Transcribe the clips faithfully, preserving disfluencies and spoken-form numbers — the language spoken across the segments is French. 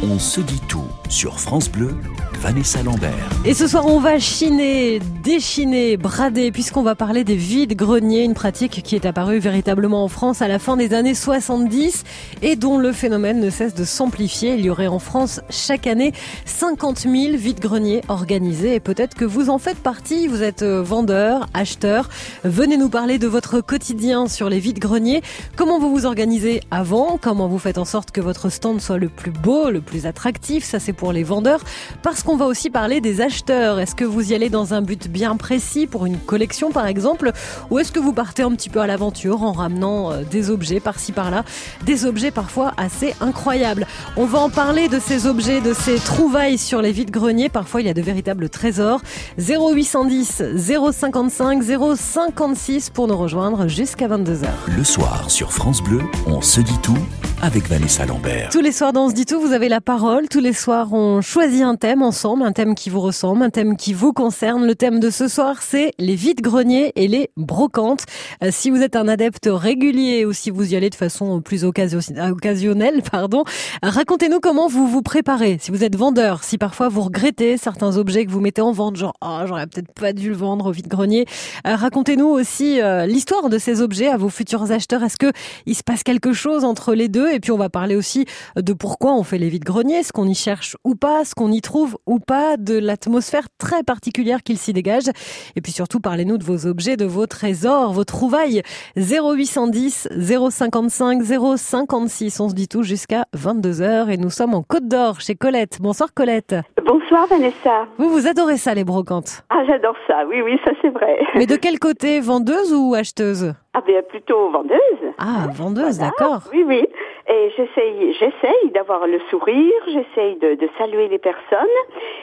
On se dit tout sur France Bleu, Vanessa Lambert. Et ce soir, on va chiner, déchiner, brader, puisqu'on va parler des vides-greniers, une pratique qui est apparue véritablement en France à la fin des années soixante-dix et dont le phénomène ne cesse de s'amplifier. Il y aurait en France chaque année cinquante mille vides-greniers organisés et peut-être que vous en faites partie. Vous êtes vendeur, acheteur. Venez nous parler de votre quotidien sur les vides-greniers. Comment vous vous organisez avant? Comment vous faites en sorte que votre stand soit le plus beau, le plus attractif? Ça, c'est pour les vendeurs. Parce qu'on va aussi parler des acheteurs. Est-ce que vous y allez dans un but bien précis pour une collection, par exemple? Ou est-ce que vous partez un petit peu à l'aventure en ramenant des objets par-ci par-là? Des objets parfois assez incroyables. On va en parler de ces objets, de ces trouvailles sur les vides-greniers. Parfois, il y a de véritables trésors. zéro huit cent dix, zéro cinquante-cinq, zéro cinquante-six pour nous rejoindre jusqu'à vingt-deux heures. Le soir sur France Bleu, on se dit tout avec Vanessa Lambert. Tous les soirs dans On se dit tout, vous avez la parole. Tous les soirs, on choisit un thème ensemble, un thème qui vous ressemble, un thème qui vous concerne. Le thème de ce soir, c'est les vides-greniers et les brocantes. Euh, si vous êtes un adepte régulier ou si vous y allez de façon plus occasio- occasionnelle, pardon, racontez-nous comment vous vous préparez. Si vous êtes vendeur, si parfois vous regrettez certains objets que vous mettez en vente, genre oh, j'aurais peut-être pas dû le vendre au vide-grenier. Euh, racontez-nous aussi euh, l'histoire de ces objets à vos futurs acheteurs. Est-ce que il se passe quelque chose entre les deux? Et puis on va parler aussi de pourquoi on fait les vides-greniers, ce qu'on y cherche ou pas, ce qu'on y trouve ou pas, de l'atmosphère très particulière qu'il s'y dégage. Et puis surtout, parlez-nous de vos objets, de vos trésors, vos trouvailles. zéro huit cent dix, zéro cinquante-cinq, zéro cinquante-six. On se dit tout jusqu'à vingt-deux heures et nous sommes en Côte d'Or chez Colette. Bonsoir Colette. Bonsoir Vanessa. Vous, vous adorez ça, les brocantes? Ah, j'adore ça, oui, oui, ça c'est vrai. Mais de quel côté? Vendeuse ou acheteuse? Ah, bien plutôt vendeuse. Ah, vendeuse, Voilà. d'accord. Oui, oui. Et j'essaye, j'essaye d'avoir le sourire, j'essaye de, de saluer les personnes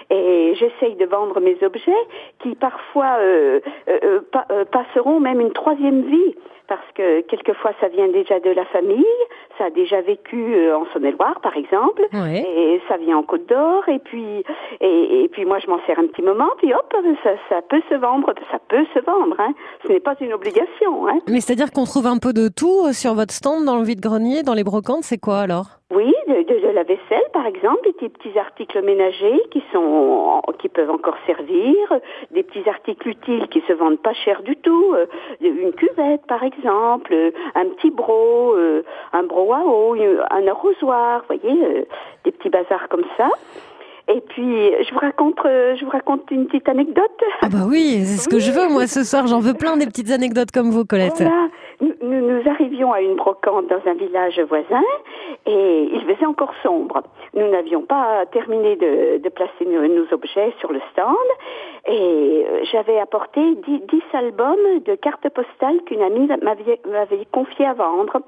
et j'essaye de vendre mes objets qui parfois euh, euh, pa- euh, passeront même une troisième vie. Parce que quelquefois ça vient déjà de la famille, ça a déjà vécu en Saône-et-Loire par exemple, Ouais. et ça vient en Côte d'Or, et puis et, et puis moi je m'en sers un petit moment, puis hop, ça, ça peut se vendre, ça peut se vendre, hein. Ce n'est pas une obligation, hein. Mais c'est-à-dire qu'on trouve un peu de tout sur votre stand dans le vide-grenier, dans les brocantes, c'est quoi alors? Oui, de, de, de la vaisselle par exemple, des petits articles ménagers qui sont qui peuvent encore servir, des petits articles utiles qui se vendent pas cher du tout, euh, une cuvette par exemple, euh, un petit broc, euh, un broc à eau, un arrosoir, vous voyez, euh, des petits bazars comme ça. Et puis, je vous raconte, euh, je vous raconte une petite anecdote. Ah bah oui, c'est ce que je veux moi ce soir, j'en veux plein des petites anecdotes comme vous Colette. Voilà, nous, nous, nous arrivions à une brocante dans un village voisin et il faisait encore sombre. Nous n'avions pas terminé de, de placer nos, nos objets sur le stand et j'avais apporté dix, dix albums de cartes postales qu'une amie m'avait, m'avait confié à vendre.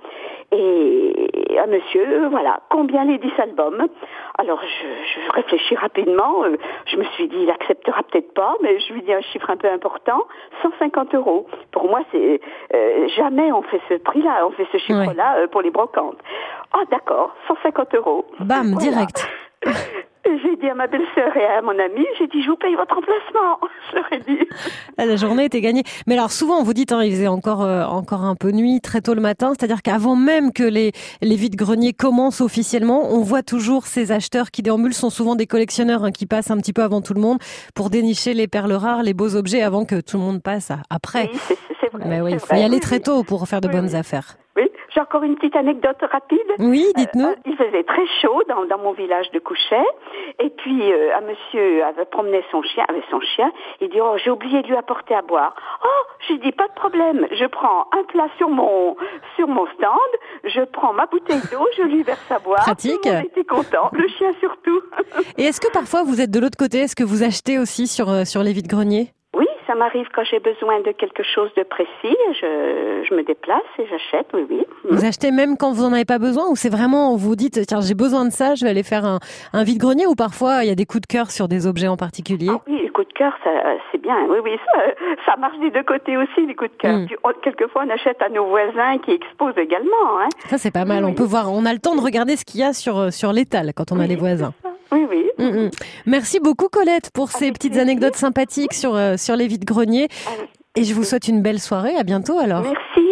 Et un monsieur, voilà, combien les dix albums? Alors je, je réfléchis rapidement, euh, je me suis dit il acceptera peut-être pas, mais je lui dis un chiffre un peu important, cent cinquante euros. Pour moi c'est euh, jamais on fait ce prix-là, on fait ce chiffre-là euh, pour les brocantes. Ah d'accord, cent cinquante euros. Bam, Voilà. direct. J'ai dit à ma belle-sœur et à mon amie, j'ai dit je vous paye votre emplacement. Je leur ai dit. La journée était gagnée. Mais alors souvent vous dites, hein, il faisait encore euh, encore un peu nuit, très tôt le matin, c'est-à-dire qu'avant même que les les vides-greniers commencent officiellement, on voit toujours ces acheteurs qui déambulent, sont souvent des collectionneurs hein, qui passent un petit peu avant tout le monde pour dénicher les perles rares, les beaux objets avant que tout le monde passe après. Oui, c'est, c'est vrai. Mais oui, c'est il faut vrai. y aller Oui, très oui. tôt pour faire de Oui, bonnes oui. affaires. Oui, j'ai encore une petite anecdote rapide. Oui, dites-nous. Euh, il faisait très chaud dans, dans mon village de Couchet. Et puis, euh, un monsieur avait promené son chien, avec son chien. Il dit, oh, j'ai oublié de lui apporter à boire. Oh, j'ai dit, pas de problème. Je prends un plat sur mon, sur mon stand. Je prends ma bouteille d'eau, je lui verse à boire. Pratique. Tout le monde était content. Le chien surtout. Et est-ce que parfois vous êtes de l'autre côté? Est-ce que vous achetez aussi sur, euh, sur les vides-greniers? Oui, ça m'arrive quand j'ai besoin de quelque chose de précis. Je, je me déplace et j'achète, oui, oui. Vous achetez même quand vous en avez pas besoin, ou c'est vraiment, vous dites, tiens, j'ai besoin de ça, je vais aller faire un, un vide-grenier, ou parfois il y a des coups de cœur sur des objets en particulier? Ah oui, les coups de cœur, ça, c'est bien. Oui, oui, ça, ça marche des deux côtés aussi, les coups de cœur. Mm. Puis, on- quelquefois, on achète à nos voisins qui exposent également, hein. Ça c'est pas mal, Oui, on oui. peut voir, on a le temps de regarder ce qu'il y a sur, sur l'étal quand on a Oui, les voisins. c'est ça. Oui, oui. Mm, mm. Merci beaucoup Colette pour ces Avec petites plaisir. anecdotes sympathiques sur, euh, sur les vides-greniers. Avec- Et je vous souhaite une belle soirée, à bientôt alors. Merci,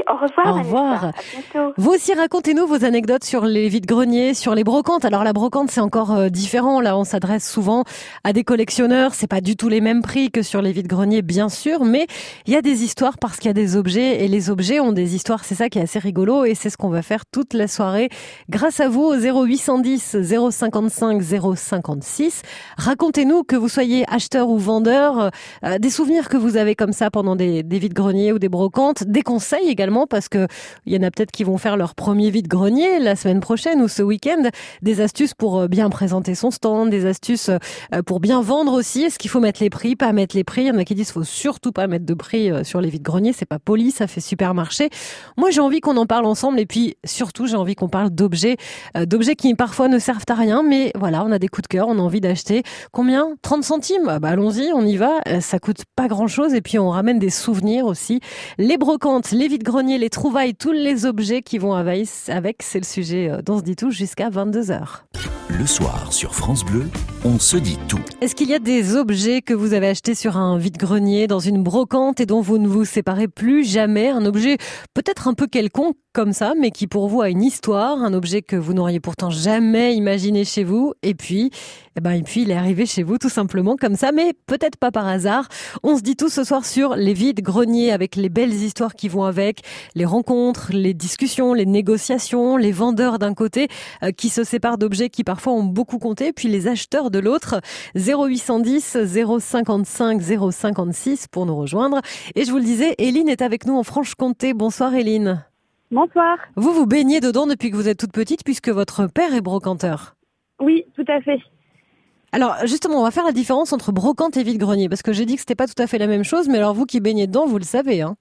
Au revoir. Au Vanessa. revoir. À bientôt. Vous aussi, racontez-nous vos anecdotes sur les vides-greniers, sur les brocantes. Alors la brocante, c'est encore euh, différent. Là, on s'adresse souvent à des collectionneurs. C'est pas du tout les mêmes prix que sur les vides-greniers, bien sûr, mais il y a des histoires parce qu'il y a des objets et les objets ont des histoires. C'est ça qui est assez rigolo et c'est ce qu'on va faire toute la soirée grâce à vous au zéro huit cent dix zéro cinquante-cinq zéro cinquante-six. Racontez-nous, que vous soyez acheteur ou vendeur, euh, des souvenirs que vous avez comme ça pendant des, des vides-greniers ou des brocantes, des conseils également parce que il y en a peut-être qui vont faire leur premier vide-grenier la semaine prochaine ou ce week-end. Des astuces pour bien présenter son stand, des astuces pour bien vendre aussi. Est-ce qu'il faut mettre les prix, pas mettre les prix? Il y en a qui disent qu'il faut surtout pas mettre de prix sur les vide-greniers. C'est pas poli, ça fait supermarché. Moi, j'ai envie qu'on en parle ensemble et puis surtout, j'ai envie qu'on parle d'objets, d'objets qui parfois ne servent à rien, mais voilà, on a des coups de cœur, on a envie d'acheter. Combien? trente centimes? Ah bah, allons-y, on y va. Ça coûte pas grand-chose et puis on ramène des souvenirs aussi. Les brocantes, les vide-greniers, les trouvailles, tous les objets qui vont avec, c'est le sujet d'On se dit tout jusqu'à vingt-deux heures. Le soir sur France Bleu, on se dit tout. Est-ce qu'il y a des objets que vous avez achetés sur un vide-grenier, dans une brocante et dont vous ne vous séparez plus jamais? Un objet peut-être un peu quelconque comme ça, mais qui pour vous a une histoire, un objet que vous n'auriez pourtant jamais imaginé chez vous. Et puis, eh ben, et puis il est arrivé chez vous tout simplement comme ça, mais peut-être pas par hasard. On se dit tout ce soir sur les vides-greniers avec les belles histoires qui vont avec, les rencontres, les discussions, les négociations, les vendeurs d'un côté euh, qui se séparent d'objets qui parfois ont beaucoup compté, puis les acheteurs de l'autre. zéro huit cent dix zéro cinquante-cinq zéro cinquante-six pour nous rejoindre. Et je vous le disais, Éline est avec nous en Franche-Comté. Bonsoir Éline. Bonsoir. Vous vous baignez dedans depuis que vous êtes toute petite puisque votre père est brocanteur. Oui, tout à fait. Alors justement, on va faire la différence entre brocante et vide-grenier parce que j'ai dit que c'était pas tout à fait la même chose, mais alors vous qui baignez dedans, vous le savez, hein.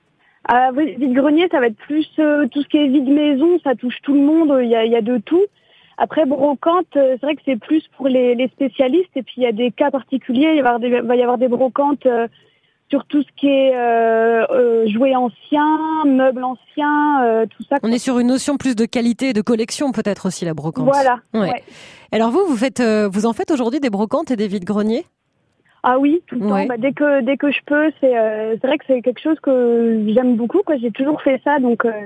Euh, oui, vide-grenier, ça va être plus euh, tout ce qui est vide-maison, ça touche tout le monde, il y a, il y a de tout. Après, brocante, euh, c'est vrai que c'est plus pour les, les spécialistes et puis il y a des cas particuliers, il va y avoir des, va y avoir des brocantes euh, sur tout ce qui est euh, euh, jouets anciens, meubles anciens, euh, tout ça. On est sur une notion plus de qualité et de collection peut-être aussi, la brocante. Voilà. Ouais. Ouais. Alors vous, vous faites, euh, vous en faites aujourd'hui des brocantes et des vide-greniers? Ah oui, tout le Ouais. temps. Bah, dès que dès que je peux, c'est euh, c'est vrai que c'est quelque chose que j'aime beaucoup, quoi. J'ai toujours fait ça, donc. Euh...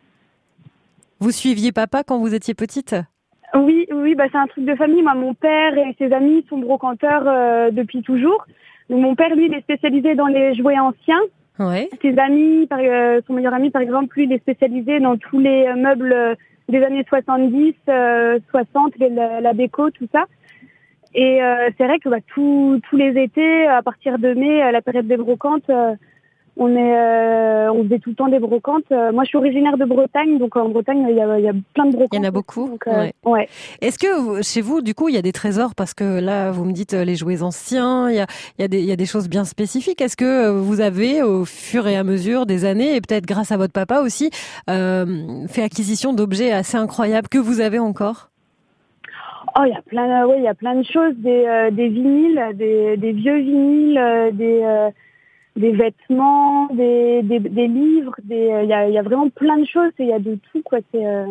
Vous suiviez papa quand vous étiez petite? Oui, oui, bah c'est un truc de famille. Moi, mon père et ses amis sont brocanteurs euh, depuis toujours. Donc, mon père, lui, il est spécialisé dans les jouets anciens. Ouais. Ses amis, par, euh, son meilleur ami, par exemple, lui, il est spécialisé dans tous les euh, meubles euh, des années soixante-dix, euh, soixante, les, la, la déco, tout ça. Et euh, c'est vrai que bah, tous tous les étés, à partir de mai, à la période des brocantes, euh, on est, euh, on faisait tout le temps des brocantes. Euh, moi, je suis originaire de Bretagne, donc en Bretagne, il y a, il y a plein de brocantes. Il y en a beaucoup. Donc, euh, Ouais. ouais. Est-ce que chez vous, du coup, il y a des trésors? Parce que là, vous me dites euh, les jouets anciens, il y a, il y a des, il y a des choses bien spécifiques. Est-ce que vous avez, au fur et à mesure des années, et peut-être grâce à votre papa aussi, euh, fait acquisition d'objets assez incroyables que vous avez encore? Oh, il y a plein, ouais, il y a plein de choses, des, euh, des vinyles, des, des vieux vinyles, euh, des, euh, des vêtements, des, des, des livres, des, euh, il y a, il y a vraiment plein de choses. Il y a de tout, quoi. C'est, euh...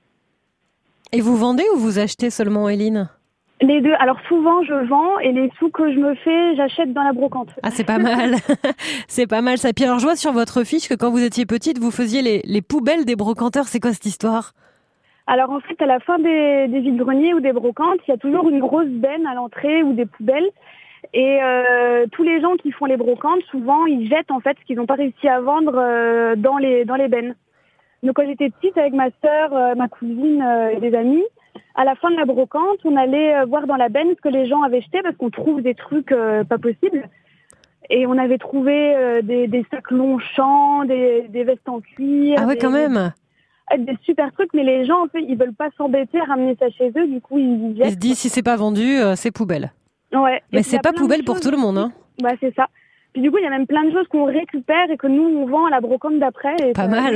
Et vous vendez ou vous achetez seulement, Éline? Les deux. Alors souvent, je vends et les sous que je me fais, j'achète dans la brocante. Ah, c'est pas mal. C'est pas mal ça. Puis alors, je vois sur votre fiche que quand vous étiez petite, vous faisiez les, les poubelles des brocanteurs. C'est quoi cette histoire? Alors en fait, à la fin des, des vide-greniers ou des brocantes, il y a toujours une grosse benne à l'entrée ou des poubelles. Et euh, tous les gens qui font les brocantes, souvent, ils jettent en fait ce qu'ils n'ont pas réussi à vendre euh, dans les dans les bennes. Donc quand j'étais petite avec ma sœur, euh, ma cousine euh, et des amis, à la fin de la brocante, on allait euh, voir dans la benne ce que les gens avaient jeté parce qu'on trouve des trucs euh, pas possibles. Et on avait trouvé euh, des, des sacs Longchamp, des, des vestes en cuir. Ah ouais, des, quand même. Des super trucs, mais les gens, en fait, ils veulent pas s'embêter à ramener ça chez eux, du coup, ils jettent. Ils se disent, si c'est pas vendu, euh, c'est poubelle. Ouais. Mais c'est pas poubelle pour tout le monde, hein. Bah, c'est ça. Puis du coup, il y a même plein de choses qu'on récupère et que nous, on vend à la brocante d'après. Et pas ça, mal.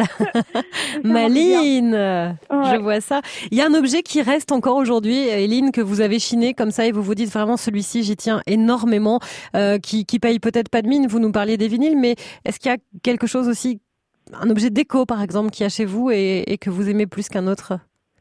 Maline, ouais. Je vois ça. Il y a un objet qui reste encore aujourd'hui, Éline, que vous avez chiné comme ça et vous vous dites vraiment celui-ci, j'y tiens énormément, euh, qui, qui paye peut-être pas de mine. Vous nous parliez des vinyles, mais est-ce qu'il y a quelque chose aussi, un objet déco par exemple, qu'il y a chez vous et, et que vous aimez plus qu'un autre?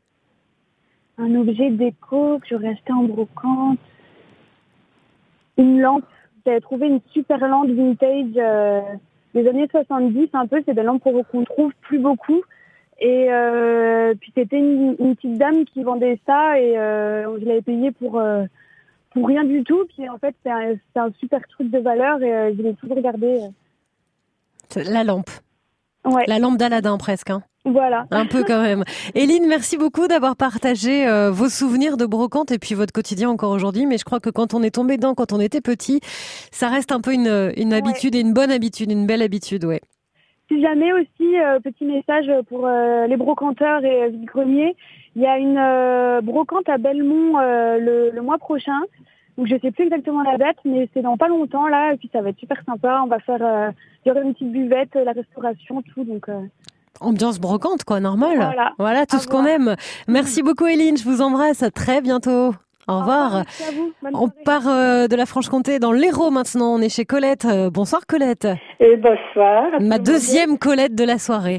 Un objet déco que j'aurais acheté en brocante. Une lampe. J'avais trouvé une super lampe vintage, euh, des années soixante-dix un peu. C'est des lampes qu'on trouve plus beaucoup. Et euh, puis c'était une, une petite dame qui vendait ça et euh, je l'avais payé pour euh, pour rien du tout. Puis en fait c'est un, c'est un super truc de valeur et euh, je l'ai toujours gardé. La lampe. Ouais. La lampe d'Aladin presque. Hein. Voilà. Un peu quand même. Eline, merci beaucoup d'avoir partagé euh, vos souvenirs de brocante et puis votre quotidien encore aujourd'hui. Mais je crois que quand on est tombé dedans, quand on était petit, ça reste un peu une, une habitude ouais. et une bonne habitude, une belle habitude, ouais. Si jamais aussi, euh, petit message pour euh, les brocanteurs et euh, vide-greniers, il y a une euh, brocante à Belmont euh, le, le mois prochain. Donc je sais plus exactement la date, mais c'est dans pas longtemps là, et puis ça va être super sympa. On va faire, euh, il y aura une petite buvette, la restauration, tout. Donc euh... ambiance brocante quoi, normal. Voilà, voilà tout à ce voir. Qu'on aime. Merci beaucoup Eline, je vous embrasse. À très bientôt. Au revoir. Au revoir, merci à vous. Bonne on part euh, de la Franche-Comté dans l'Hérault maintenant. On est chez Colette. Euh, bonsoir Colette. Et bonsoir. Ma deuxième Colette de la soirée.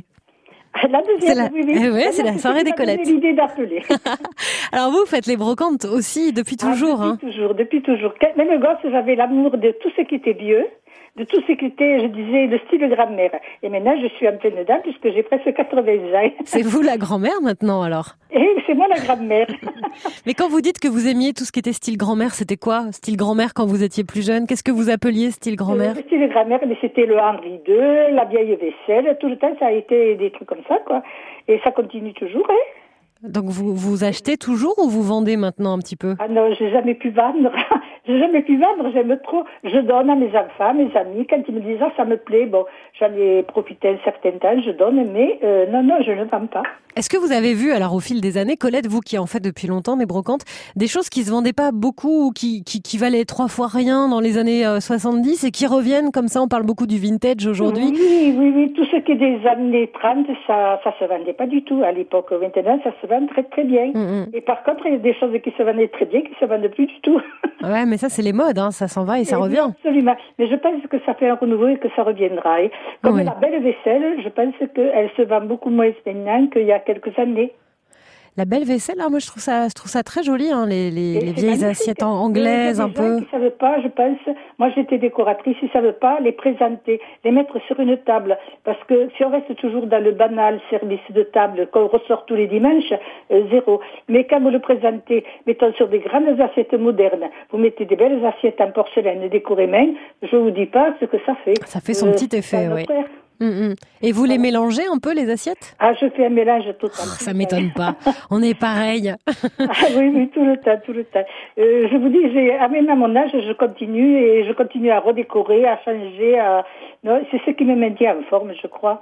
La deuxième, la... oui, oui. Eh ouais, c'est la soirée des Colettes. J'ai l'idée d'appeler. Alors vous faites les brocantes aussi depuis toujours. Ah, depuis hein. toujours, depuis toujours. Même gosse, j'avais l'amour de tout ce qui était vieux, de tout ce qui était, je disais, le style grand-mère. Et maintenant, je suis en pleine dedans puisque j'ai presque quatre-vingts ans. C'est vous la grand-mère maintenant alors? Et c'est moi la grand-mère. Mais quand vous dites que vous aimiez tout ce qui était style grand-mère, c'était quoi? Style grand-mère quand vous étiez plus jeune? Qu'est-ce que vous appeliez style grand-mère? Le style grand-mère, mais c'était le Henri deux, la vieille vaisselle, tout le temps ça a été des trucs comme ça, quoi. Et ça continue toujours, hein. Donc vous vous achetez toujours ou vous vendez maintenant un petit peu? Ah non, j'ai jamais pu vendre. J'ai jamais pu vendre, j'aime trop. Je donne à mes enfants, à mes amis, quand ils me disent ah, ça me plaît, bon, j'en ai profité un certain temps, je donne, mais euh, non, non, je ne vends pas. Est-ce que vous avez vu, alors au fil des années, Colette, vous qui en faites depuis longtemps des brocantes, des choses qui se vendaient pas beaucoup ou qui, qui, qui valaient trois fois rien dans les années euh, soixante-dix et qui reviennent comme ça? On parle beaucoup du vintage aujourd'hui. Oui, oui, oui, tout ce qui est des années trente, ça, ça se vendait pas du tout à l'époque. Maintenant, ça se vend très, très bien. Mm-hmm. Et par contre, il y a des choses qui se vendaient très bien qui se vendent plus du tout. Ouais, mais ça, c'est les modes, hein. Ça s'en va et ça et revient. Absolument. Mais je pense que ça fait un renouveau et que ça reviendra. Et comme oui. La belle vaisselle, je pense qu'elle se vend beaucoup moins maintenant qu'il y a quelques années. La belle vaisselle, hein, moi je trouve ça, je trouve ça très joli, hein, les, les, les vieilles assiettes anglaises un peu. Ils ne savent pas, je pense. Moi j'étais décoratrice, ils ne savent pas les présenter, les mettre sur une table. Parce que si on reste toujours dans le banal service de table qu'on ressort tous les dimanches, euh, zéro. Mais quand vous le présentez, mettons sur des grandes assiettes modernes, vous mettez des belles assiettes en porcelaine décorées main, je ne vous dis pas ce que ça fait. Ça fait son euh, petit effet, oui. Mmh, mmh. Et vous les mélangez un peu, les assiettes? Ah, je fais un mélange total. Oh, ça m'étonne pas. On est pareil. Ah oui, oui, tout le temps, tout le temps. Euh, je vous dis, j'ai, même à mon âge, je continue et je continue à redécorer, à changer. À... Non, c'est ce qui me maintient en forme, je crois.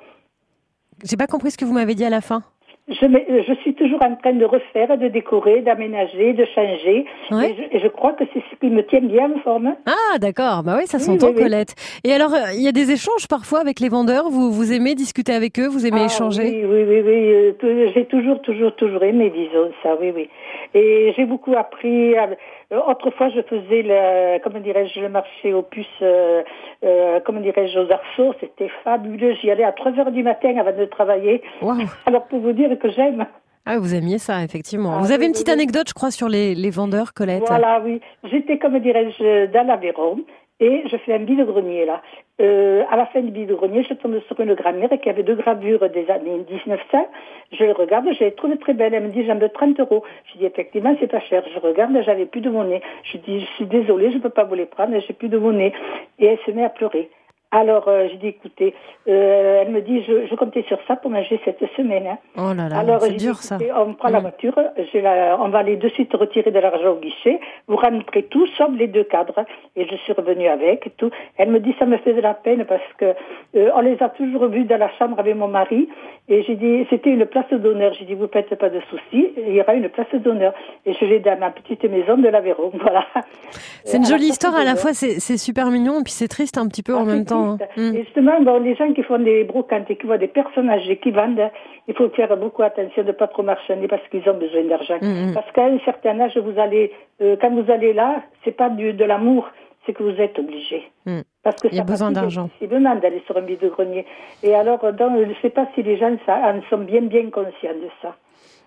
J'ai pas compris ce que vous m'avez dit à la fin. Je, je suis toujours en train de refaire, de décorer, d'aménager, de changer. Ouais. Et, je, et je crois que c'est ce qui me tient bien en forme. Ah, d'accord. Bah oui, ça s'entend, oui, oui, Colette. Oui. Et alors, il y a des échanges parfois avec les vendeurs. Vous, vous aimez discuter avec eux? Vous aimez ah, échanger? Oui, oui, oui, oui. Euh, j'ai toujours, toujours, toujours aimé, disons ça. Oui, oui. Et j'ai beaucoup appris. À... Autrefois, je faisais le, comment dirais-je, le marché aux puces, euh, euh, comment dirais-je, aux arceaux. C'était fabuleux. J'y allais à trois heures du matin avant de travailler. Wow. Alors, pour vous dire que j'aime. Ah, vous aimiez ça, effectivement. Ah, vous avez oui, une petite oui. anecdote, je crois, sur les, les vendeurs, Colette? Voilà, oui. J'étais, comment dirais-je, dans l'Aveyron. Et je fais un vide-grenier, là. Euh, à la fin du vide-grenier, je tombe sur une grand-mère qui avait deux gravures des années dix-neuf cents. Je les regarde, je les trouve très belles. Elle me dit, j'en veux trente euros. Je dis, effectivement, c'est pas cher. Je regarde, j'avais plus de monnaie. Je dis, je suis désolée, je peux pas vous les prendre, j'ai plus de monnaie. Et elle se met à pleurer. Alors, euh, j'ai dit, écoutez, euh, elle me dit, je, je comptais sur ça pour manger cette semaine. Hein. Oh là là, alors, c'est j'ai dur dit, ça. On prend mmh. la voiture, j'ai la, on va aller de suite retirer de l'argent au guichet, vous rentrez tout, sauf les deux cadres. Et je suis revenue avec, et tout. Elle me dit, ça me fait de la peine parce que euh, on les a toujours vus dans la chambre avec mon mari. Et j'ai dit, c'était une place d'honneur. J'ai dit, vous faites pas de soucis, il y aura une place d'honneur. Et je l'ai dans ma petite maison de l'Aveyron, voilà. C'est une jolie histoire, à la fois c'est, c'est super mignon, et puis c'est triste un petit peu ah, en même temps. Hein. Et justement, bon, les gens qui font des brocantes et qui voient des personnes âgées qui vendent, il faut faire beaucoup attention de ne pas trop marchander parce qu'ils ont besoin d'argent. Mm-hmm. Parce qu'à un certain âge, vous allez, euh, quand vous allez là, c'est pas du, de l'amour, c'est que vous êtes obligé. Mm. Parce que il y a besoin d'argent. C'est vraiment d'aller sur un vide-grenier. Et alors, donc, je ne sais pas si les gens ça, en sont bien, bien conscients de ça.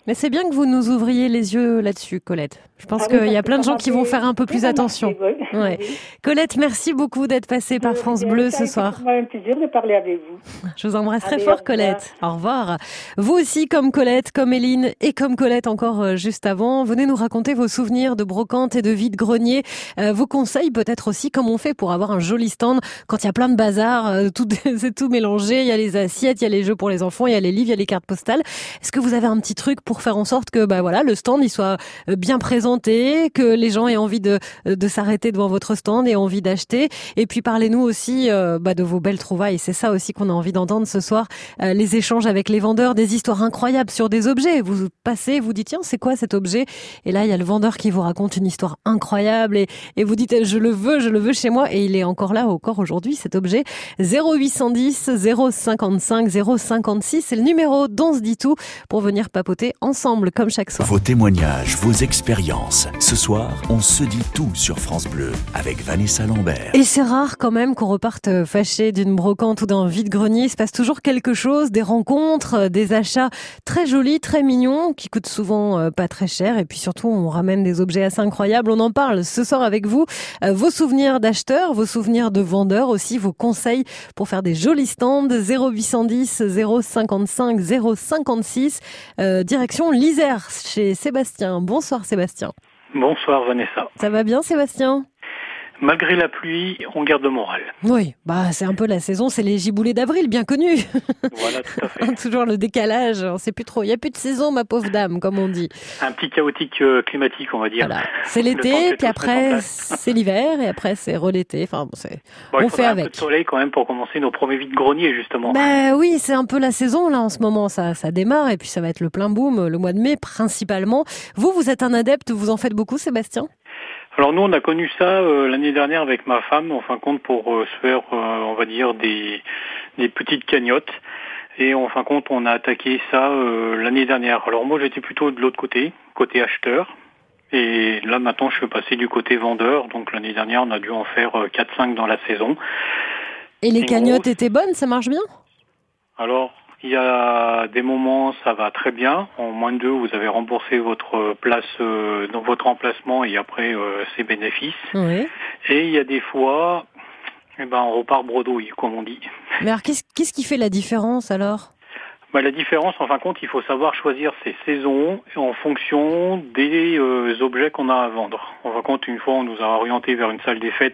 Mais c'est bien que vous nous ouvriez les yeux là-dessus, Colette. Je pense Ah qu'il oui, y a plein de gens qui vont faire un peu oui, plus attention. remarqué, oui. Ouais. Oui. Colette, merci beaucoup d'être passée par De France rien, Bleu ça a ce été soir. pour moi un plaisir de parler avec vous. Je vous embrasse très Allez, fort, au revoir. Colette. Au revoir. Vous aussi, comme Colette, comme Éline et comme Colette encore euh, juste avant, venez nous raconter vos souvenirs de brocante et de vide-grenier, euh, vos conseils peut-être aussi, comment on fait pour avoir un joli stand quand il y a plein de bazar, euh, tout, c'est tout mélangé, il y a les assiettes, il y a les jeux pour les enfants, il y a les livres, il y a les cartes postales. Est-ce que vous avez un petit truc pour faire en sorte que bah voilà, le stand il soit bien présenté, que les gens aient envie de, de s'arrêter devant votre stand et envie d'acheter? Et puis parlez-nous aussi euh, bah, de vos belles trouvailles. C'est ça aussi qu'on a envie d'entendre ce soir. Euh, les échanges avec les vendeurs, des histoires incroyables sur des objets. Vous passez, vous dites tiens, c'est quoi cet objet? Et là, il y a le vendeur qui vous raconte une histoire incroyable et, et vous dites je le veux, je le veux chez moi. Et il est encore là, encore aujourd'hui, cet objet. zéro huit cent dix, zéro cinquante-cinq, zéro cinquante-six, c'est le numéro dont se dit tout pour venir papoter ensemble comme chaque soir. Vos témoignages, vos expériences. Ce soir, on se dit tout sur France Bleu avec Vanessa Lambert. Et c'est rare quand même qu'on reparte fâché d'une brocante ou d'un vide-grenier. Il se passe toujours quelque chose, des rencontres, des achats très jolis, très mignons, qui coûtent souvent euh, pas très cher. Et puis surtout, on ramène des objets assez incroyables. On en parle ce soir avec vous. Euh, vos souvenirs d'acheteurs, vos souvenirs de vendeurs aussi, vos conseils pour faire des jolis stands. zéro huit cent dix, zéro cinquante-cinq, zéro cinquante-six. Euh, direction l'Isère, chez Sébastien. Bonsoir Sébastien. Bonsoir Vanessa. Ça va bien Sébastien ? Malgré la pluie, on garde le moral. Oui, bah c'est un peu la saison, c'est les giboulées d'avril, bien connus. Voilà, tout à fait. Toujours le décalage, on sait plus trop. Il n'y a plus de saison, ma pauvre dame, comme on dit. Un petit chaotique euh, climatique, on va dire. Voilà. C'est Le temps l'été, que puis tout se mette en après place. c'est l'hiver, et après c'est relété. Enfin, bon, c'est... Bon, on il fait faudrait un avec. peu de soleil quand même pour commencer nos premiers vides-greniers, justement. Ben oui, c'est un peu la saison là en ce moment, ça, ça démarre et puis ça va être le plein boom le mois de mai principalement. Vous, vous êtes un adepte, vous en faites beaucoup, Sébastien ? Alors nous, on a connu ça euh, l'année dernière avec ma femme, en fin de compte, pour euh, se faire, euh, on va dire, des, des petites cagnottes. Et en fin de compte, on a attaqué ça euh, l'année dernière. Alors moi, j'étais plutôt de l'autre côté, côté acheteur. Et là, maintenant, je suis passé du côté vendeur. Donc l'année dernière, on a dû en faire euh, quatre cinq dans la saison. Et les Une cagnottes grosse. étaient bonnes, ça marche bien ? Alors, il y a des moments, ça va très bien. En moins de deux, vous avez remboursé votre place, euh, donc votre emplacement et après euh, ses bénéfices. Oui. Et il y a des fois, eh ben, on repart bredouille, comme on dit. Mais alors qu'est-ce, qu'est-ce qui fait la différence alors ? Bah, la différence, en fin de compte, il faut savoir choisir ses saisons en fonction des euh, objets qu'on a à vendre. En fin de compte, une fois, on nous a orienté vers une salle des fêtes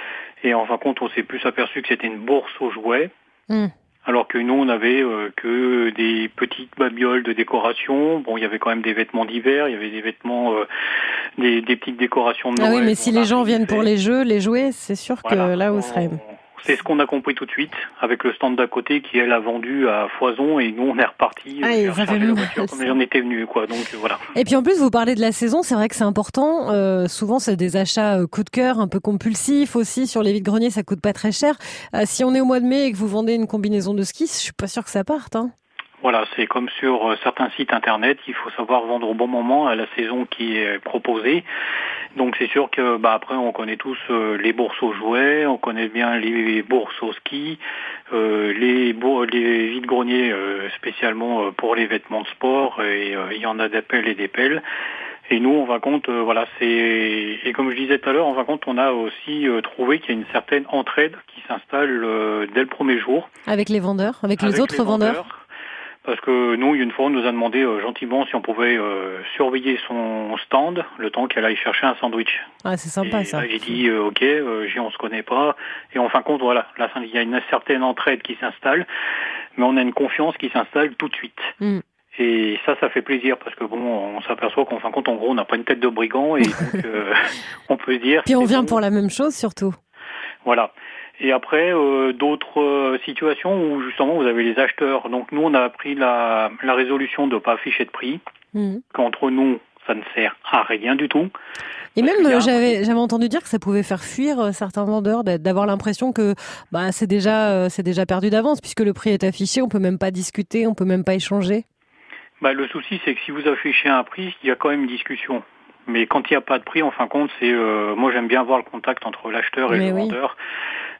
et en fin de compte, on s'est plus aperçu que c'était une bourse aux jouets. Mmh. Alors que nous, on avait euh, que des petites babioles de décoration. Bon, il y avait quand même des vêtements d'hiver, il y avait des vêtements, euh, des, des petites décorations de Ah Noël. oui, mais si On a les gens viennent fait- pour les jeux, les jouets, c'est sûr que Voilà. là, vous On- serez... C'est ce qu'on a compris tout de suite avec le stand d'à côté qui, elle, a vendu à foison et nous, on est reparti Ah, euh, et faire ça fait charger la mal, voiture ça. comme j'en étais venu, quoi. Donc, euh, voilà. Et puis en plus, vous parlez de la saison, c'est vrai que c'est important. Euh, souvent, c'est des achats euh, coup de cœur, un peu compulsifs aussi. Sur les vides-greniers, ça coûte pas très cher. Euh, si on est au mois de mai et que vous vendez une combinaison de ski, je suis pas sûre que ça parte. Hein. Voilà, c'est comme sur euh, certains sites internet, il faut savoir vendre au bon moment à la saison qui est proposée. Donc c'est sûr que bah après on connaît tous euh, les bourses aux jouets, on connaît bien les bourses au ski, euh, les bour- les vides-greniers euh, spécialement euh, pour les vêtements de sport et euh, il y en a d'appels et d'épelles. Et nous, on va compte, euh, voilà, c'est et comme je disais tout à l'heure, on va compte, on a aussi euh, trouvé qu'il y a une certaine entraide qui s'installe euh, dès le premier jour Avec les vendeurs, avec, les avec autres vendeurs. Parce que nous, une fois, on nous a demandé euh, gentiment si on pouvait euh, surveiller son stand le temps qu'elle aille chercher un sandwich. Ah, c'est sympa et ça. là, j'ai dit euh, ok, euh, j'ai on se connaît pas. Et en fin de compte, voilà, là, il y a une certaine entraide qui s'installe, mais on a une confiance qui s'installe tout de suite. Mm. Et ça, ça fait plaisir parce que bon, on s'aperçoit qu'en fin de compte, en gros, on n'a pas une tête de brigand et donc euh, on peut se dire. Puis on c'est vient bon. pour la même chose surtout. Voilà. Et après, euh, d'autres euh, situations où justement vous avez les acheteurs. Donc nous, on a pris la, la résolution de ne pas afficher de prix. Mm. Qu'entre nous, ça ne sert à rien du tout. Et Parce même, qu'il y a euh, un j'avais, j'avais entendu dire que ça pouvait faire fuir euh, certains vendeurs, d'être- d'avoir l'impression que bah, c'est déjà, euh, c'est déjà perdu d'avance puisque le prix est affiché, on peut même pas discuter, on peut même pas échanger. Bah, le souci, c'est que si vous affichez un prix, il y a quand même une discussion. Mais quand il n'y a pas de prix, en fin de compte, c'est euh, moi j'aime bien avoir le contact entre l'acheteur et Mais le oui. vendeur.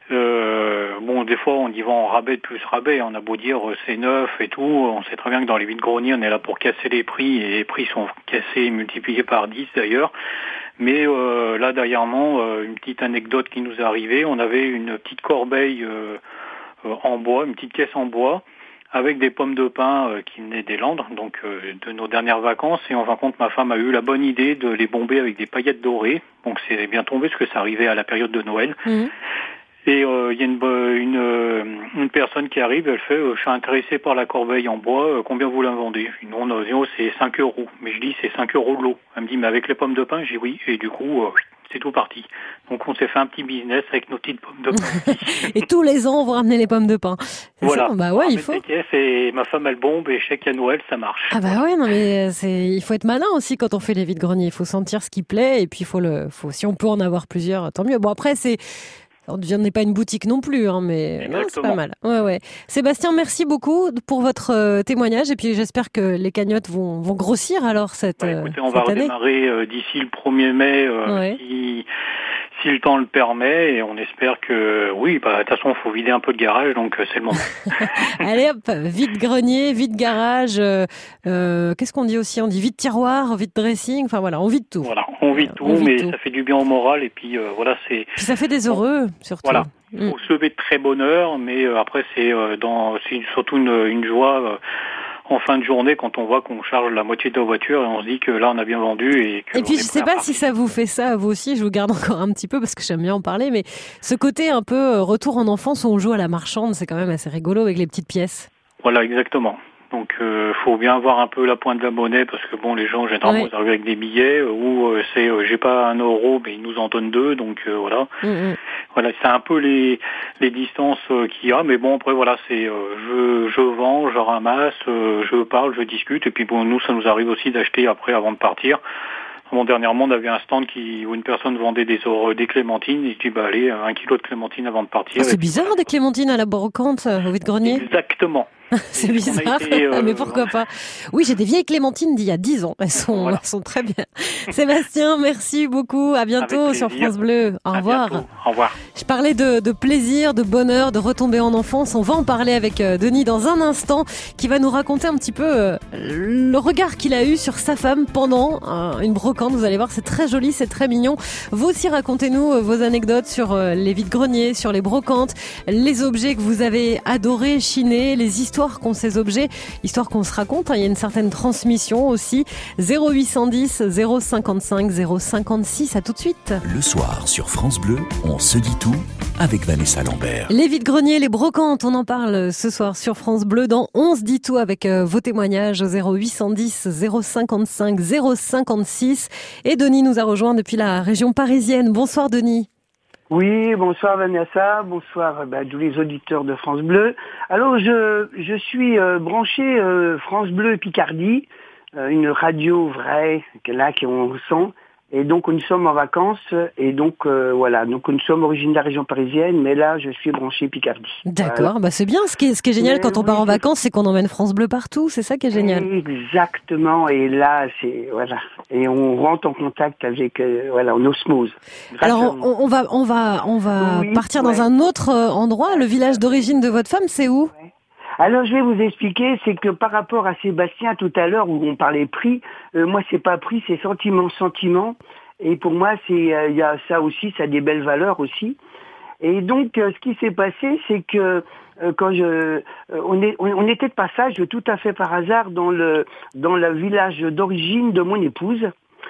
Euh, bon, des fois, on y va en rabais de plus rabais. On a beau dire euh, c'est neuf et tout. On sait très bien que dans les vides-greniers, on est là pour casser les prix et les prix sont cassés et multipliés par dix d'ailleurs. Mais euh, là, dernièrement, euh, une petite anecdote qui nous est arrivée. On avait une petite corbeille euh, euh, en bois, une petite caisse en bois, avec des pommes de pin euh, qui venaient des Landes, donc euh, de nos dernières vacances. Et en fin de compte, ma femme a eu la bonne idée de les bomber avec des paillettes dorées. Donc c'est bien tombé parce que ça arrivait à la période de Noël. Mmh. Et il euh, y a une, une, une personne qui arrive, elle fait euh, « Je suis intéressé par la corbeille en bois, euh, combien vous la vendez ?» Non, non, c'est cinq euros. Mais je dis « C'est cinq euros de l'eau. » Elle me dit « Mais avec les pommes de pin ?» J'ai dit « Oui. » Et du coup, euh, c'est tout parti. Donc on s'est fait un petit business avec nos petites pommes de pain. Et tous les ans, vous ramenez les pommes de pain. Voilà. Ça, bah ouais, il faut. Et ma femme, elle bombe, et je sais qu'à Noël, ça marche. Ah bah ouais, non mais c'est, il faut être malin aussi quand on fait les vides-greniers. Il faut sentir ce qui plaît, et puis il faut le, faut, si on peut en avoir plusieurs, tant mieux. Bon après, c'est, on ne n'est pas une boutique non plus, hein, mais non, c'est pas mal. Ouais, ouais. Sébastien, merci beaucoup pour votre euh, témoignage, et puis j'espère que les cagnottes vont, vont grossir alors cette, bah, écoutez, on cette va année. redémarrer euh, d'ici le premier mai, euh, ouais. si, si le temps le permet, et on espère que, oui, bah, de toute façon, il faut vider un peu de garage, donc euh, c'est le moment. Allez hop, vide grenier, vide garage, euh, euh, qu'est-ce qu'on dit aussi? On dit vide tiroir, vide dressing, enfin voilà, on vide tout. Voilà, on vide tout, on vide mais tout. Ça fait du bien au moral, et puis euh, voilà, c'est... Puis ça fait des heureux, surtout. Voilà, il faut mm. se lever de très bonne heure, mais euh, après, c'est, euh, dans, c'est surtout une, une joie... Euh, en fin de journée, quand on voit qu'on charge la moitié de la voiture et on se dit que là on a bien vendu et que. Et puis je sais pas si ça vous fait ça, vous aussi, je vous garde encore un petit peu parce que j'aime bien en parler, mais ce côté un peu retour en enfance où on joue à la marchande, c'est quand même assez rigolo avec les petites pièces. Voilà, exactement. Donc euh, faut bien avoir un peu la pointe de la monnaie parce que bon, les gens généralement ouais. ils arrivent avec des billets ou euh, c'est euh, j'ai pas un euro mais ils nous en donnent deux, donc euh, voilà. Mm-hmm. Voilà, c'est un peu les les distances euh, qu'il y a, mais bon après voilà, c'est euh, je je vends, je ramasse, euh, je parle, je discute et puis bon nous ça nous arrive aussi d'acheter après avant de partir. Bon, dernièrement, on avait un stand qui, où une personne vendait des, des clémentines et tu dis, bah, allez, un kilo de clémentines avant de partir. Oh, c'est bizarre, puis, des clémentines à la brocante, au vide-grenier. Exactement. C'est bizarre, été, euh, mais pourquoi pas. Oui, j'ai des vieilles clémentines d'il y a dix ans. Elles sont, voilà. elles sont très bien. Sébastien, merci beaucoup. À bientôt sur France Bleu. Au à revoir. Bientôt. Au revoir. Je parlais de, de plaisir, de bonheur, de retomber en enfance. On va en parler avec euh, Denis dans un instant, qui va nous raconter un petit peu euh, le regard qu'il a eu sur sa femme pendant euh, une brocante. Vous allez voir, c'est très joli, c'est très mignon. Vous aussi, racontez-nous euh, vos anecdotes sur euh, les vides-greniers, sur les brocantes, les objets que vous avez adorés, chinés, les histoires qu'ont ces objets, histoire qu'on se raconte, hein, il y a une certaine transmission aussi. zéro huit cent dix, zéro cinquante-cinq, zéro cinquante-six, à tout de suite. Le soir sur France Bleu, on se dit tout avec Vanessa Lambert. Les vides-greniers, les brocantes, on en parle ce soir sur France Bleu dans On se dit tout avec euh, vos témoignages au zéro huit cent dix, zéro cinquante-cinq, zéro cinquante-six. Et Denis nous a rejoint depuis la région parisienne. Bonsoir Denis. Oui, bonsoir Vanessa, bonsoir bah, tous les auditeurs de France Bleu. Alors je je suis euh, branché euh, France Bleu Picardie, euh, une radio vraie, là qu'on sent. Et donc nous sommes en vacances et donc euh, voilà, donc nous sommes originaires de la région parisienne, mais là je suis branché Picardie. D'accord, voilà. Bah c'est bien. Ce qui est, ce qui est génial mais quand on oui, part en vacances, c'est qu'on emmène France Bleu partout. C'est ça qui est génial. Exactement. Et là c'est voilà, et on rentre en contact avec euh, voilà, en osmose. Alors on, on va on va on va oui, partir ouais. dans un autre endroit. Le village d'origine de votre femme, c'est où? Ouais. Alors je vais vous expliquer, c'est que par rapport à Sébastien tout à l'heure où on parlait prix, euh, moi c'est pas prix, c'est sentiment, sentiment. Et pour moi c'est, il euh, y a ça aussi, ça a des belles valeurs aussi. Et donc euh, ce qui s'est passé, c'est que euh, quand je, euh, on, est, on, on était de passage tout à fait par hasard dans le dans le village d'origine de mon épouse.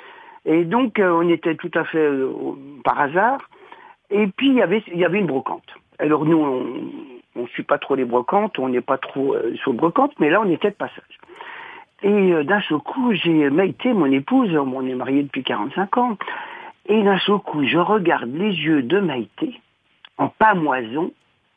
Et donc euh, on était tout à fait euh, par hasard. Et puis il y avait il y avait une brocante. Alors nous on on ne suit pas trop les brocantes, on n'est pas trop euh, sur le brocante, mais là on était de passage. Et euh, d'un seul coup, j'ai Maïté, mon épouse, on est mariés depuis quarante-cinq ans, et d'un seul coup, je regarde les yeux de Maïté, en pamoison,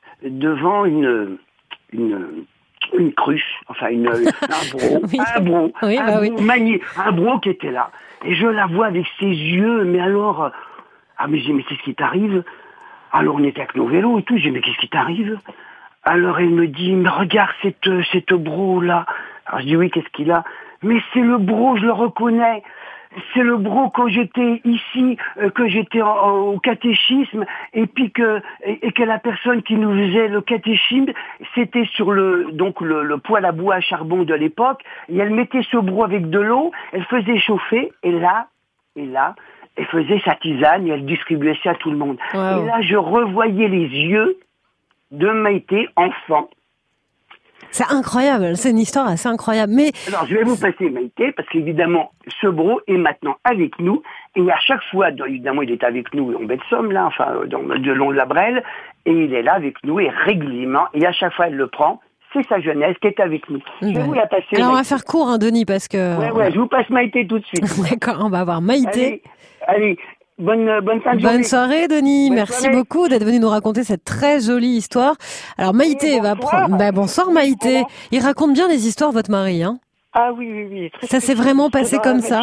devant une, une, une cruche, enfin une, un bro, oui. un bro, oui, un, bah bro oui. magnifique, un bro qui était là. Et je la vois avec ses yeux, mais alors, ah mais j'ai dit, mais qu'est-ce qui t'arrive? Alors on était avec nos vélos et tout, j'ai dit, mais qu'est-ce qui t'arrive? Alors elle me dit, mais regarde cette, cette bro là. Alors je dis, oui, qu'est-ce qu'il a? Mais c'est le bro, je le reconnais. c'est le bro quand j'étais ici, euh, que j'étais en, en, au catéchisme, et puis que et, et que la personne qui nous faisait le catéchisme, c'était sur le donc le, le poêle à bois à charbon de l'époque, et elle mettait ce bro avec de l'eau, elle faisait chauffer, et là, et là, elle faisait sa tisane et elle distribuait ça à tout le monde. Wow. Et là, je revoyais les yeux de Maïté, enfant. C'est incroyable, c'est une histoire assez incroyable. Mais alors, je vais vous passer Maïté, parce qu'évidemment, ce bro est maintenant avec nous, et à chaque fois, évidemment, il est avec nous en baie de Somme, là, enfin, dans, de long de la Brelle, et il est là avec nous, et régulièrement, et à chaque fois, elle le prend. C'est sa jeunesse qui est avec nous. Je vais ouais. vous la passer. Alors, Maïté. on va faire court, hein, Denis, parce que... Ouais, ouais, je vous passe Maïté tout de suite. D'accord, on va avoir Maïté. Allez, allez. Bonne, bonne fin de journée. Bonne soirée, Denis. Bonne Merci soirée. beaucoup d'être venu nous raconter cette très jolie histoire. Alors, Maïté oui, va prendre... Bah, bonsoir, Maïté. Il raconte bien les histoires, votre mari, hein? Ah oui, oui, oui. Très ça s'est vraiment passé comme ça?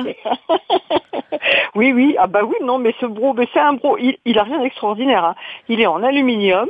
Oui, oui. Ah bah oui, non, mais ce bro, mais c'est un bro, il, il a rien d'extraordinaire. Hein. Il est en aluminium.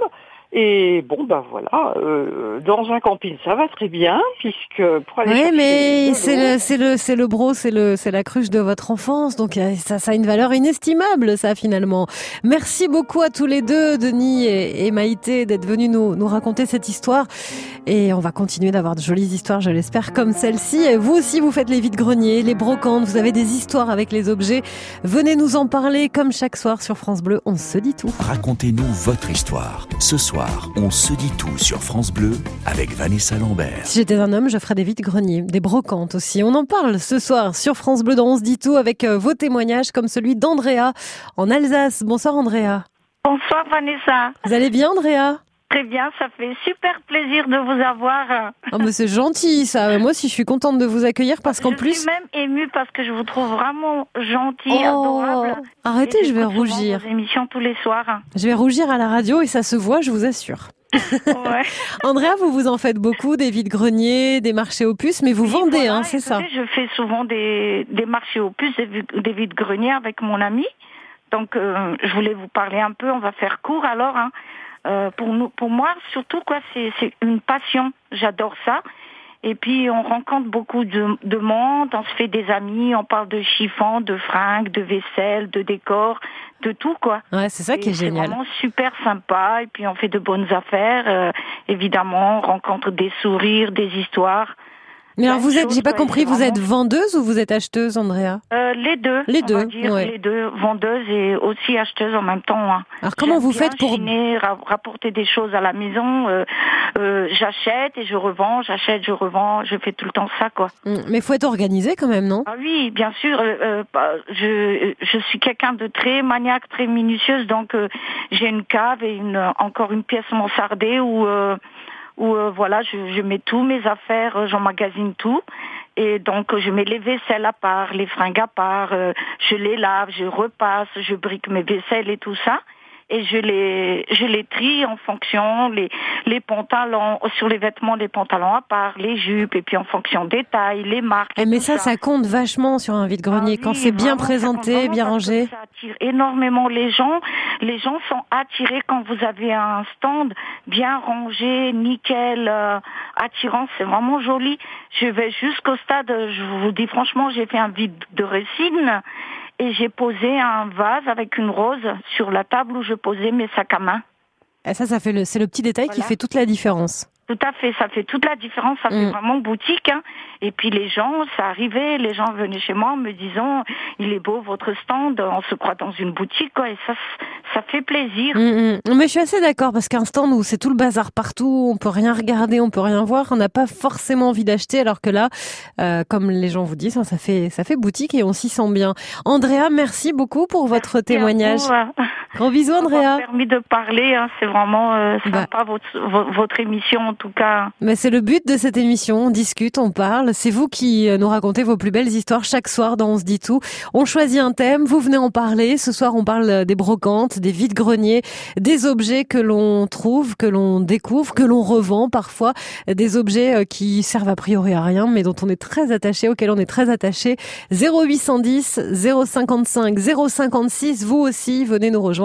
Et bon, ben voilà, euh, dans un camping, ça va très bien, puisque pour aller oui, mais c'est le, le, c'est le, c'est le bro, c'est le, c'est la cruche de votre enfance, donc ça, ça a une valeur inestimable, ça finalement. Merci beaucoup à tous les deux, Denis et, et Maïté, d'être venus nous, nous raconter cette histoire. Et on va continuer d'avoir de jolies histoires, je l'espère, comme celle-ci. Et vous aussi, vous faites les vides-greniers, les brocantes, vous avez des histoires avec les objets. Venez nous en parler, comme chaque soir sur France Bleu, on se dit tout. Racontez-nous votre histoire. Ce soir, on se dit tout sur France Bleu avec Vanessa Lambert. Si j'étais un homme, je ferais des vides-greniers, des brocantes aussi. On en parle ce soir sur France Bleu dans On se dit tout avec vos témoignages comme celui d'Andrea en Alsace. Bonsoir Andrea. Bonsoir Vanessa. Vous allez bien Andrea ? Très bien, ça fait super plaisir de vous avoir. Oh mais c'est gentil ça. Moi aussi je suis contente de vous accueillir parce qu'en je plus... Je suis même émue parce que je vous trouve vraiment gentil, oh, adorable. Arrêtez, je vais rougir. Vos émissions tous les soirs. Je vais rougir à la radio et ça se voit, je vous assure. Ouais. Andrea, vous vous en faites beaucoup, des vides-greniers, des marchés aux puces, mais vous oui, vendez, voilà, hein, c'est ça. Je fais souvent des, des marchés aux puces, des, des vides-greniers avec mon ami. Donc euh, je voulais vous parler un peu, on va faire court alors. Hein. Euh, pour nous, pour moi, surtout quoi, c'est, c'est une passion. J'adore ça. Et puis on rencontre beaucoup de, de monde, on se fait des amis, on parle de chiffons, de fringues, de vaisselle, de décors, de tout quoi. Ouais, c'est ça et qui est génial. C'est vraiment super sympa. Et puis on fait de bonnes affaires. Euh, évidemment, on rencontre des sourires, des histoires. Mais alors vous êtes, j'ai pas compris, vous êtes vendeuse ou vous êtes acheteuse, Andrea ? euh, Les deux. Les on deux, va dire, ouais. Les deux, vendeuse et aussi acheteuse en même temps. Hein. Alors comment J'aime vous bien faites pour chiner, ra- rapporter des choses à la maison euh, euh, J'achète et je revends, j'achète, je revends, je fais tout le temps ça quoi. Mais faut être organisé quand même, non ? Ah oui, bien sûr. Euh, euh, je je suis quelqu'un de très maniaque, très minutieuse, donc euh, j'ai une cave et une encore une pièce mansardée où euh, où euh, voilà, je, je mets tous mes affaires, euh, j'emmagasine tout. Et donc, je mets les vaisselles à part, les fringues à part, euh, je les lave, je repasse, je brique mes vaisselles et tout ça. Et je les, je les trie en fonction, les, les pantalons, sur les vêtements, les pantalons à part, les jupes, et puis en fonction des tailles, les marques. Eh mais ça, ça, ça compte vachement sur un vide-grenier. Ah, quand oui, c'est bien présenté, bien rangé. Ça attire énormément les gens. Les gens sont attirés quand vous avez un stand bien rangé, nickel, euh, attirant. C'est vraiment joli. Je vais jusqu'au stade, je vous dis franchement, j'ai fait un vide de récine. Et j'ai posé un vase avec une rose sur la table où je posais mes sacs à main. Et ça, ça fait le, c'est le petit détail voilà. qui fait toute la différence. Tout à fait, ça fait toute la différence, ça mmh. fait vraiment boutique. Hein. Et puis les gens, ça arrivait, les gens venaient chez moi en me disant « Il est beau votre stand, on se croit dans une boutique. » quoi. Et ça, ça fait plaisir. Mmh, mmh. Mais je suis assez d'accord, parce qu'un stand où c'est tout le bazar partout, on peut rien regarder, on peut rien voir, on n'a pas forcément envie d'acheter, alors que là, euh, comme les gens vous disent, ça fait, ça fait boutique et on s'y sent bien. Andrea, merci beaucoup pour votre merci témoignage. Gros bisous, Andrea. Ça m'a permis de parler, hein. C'est vraiment euh, sympa bah. votre, votre émission en tout cas. Mais c'est le but de cette émission, on discute, on parle. C'est vous qui nous racontez vos plus belles histoires chaque soir dans On se dit tout. On choisit un thème, vous venez en parler. Ce soir, on parle des brocantes, des vides-greniers, des objets que l'on trouve, que l'on découvre, que l'on revend parfois, des objets qui servent a priori à rien, mais dont on est très attaché, auxquels on est très attaché. zéro huit cent dix, zéro cinquante-cinq, zéro cinquante-six, vous aussi, venez nous rejoindre.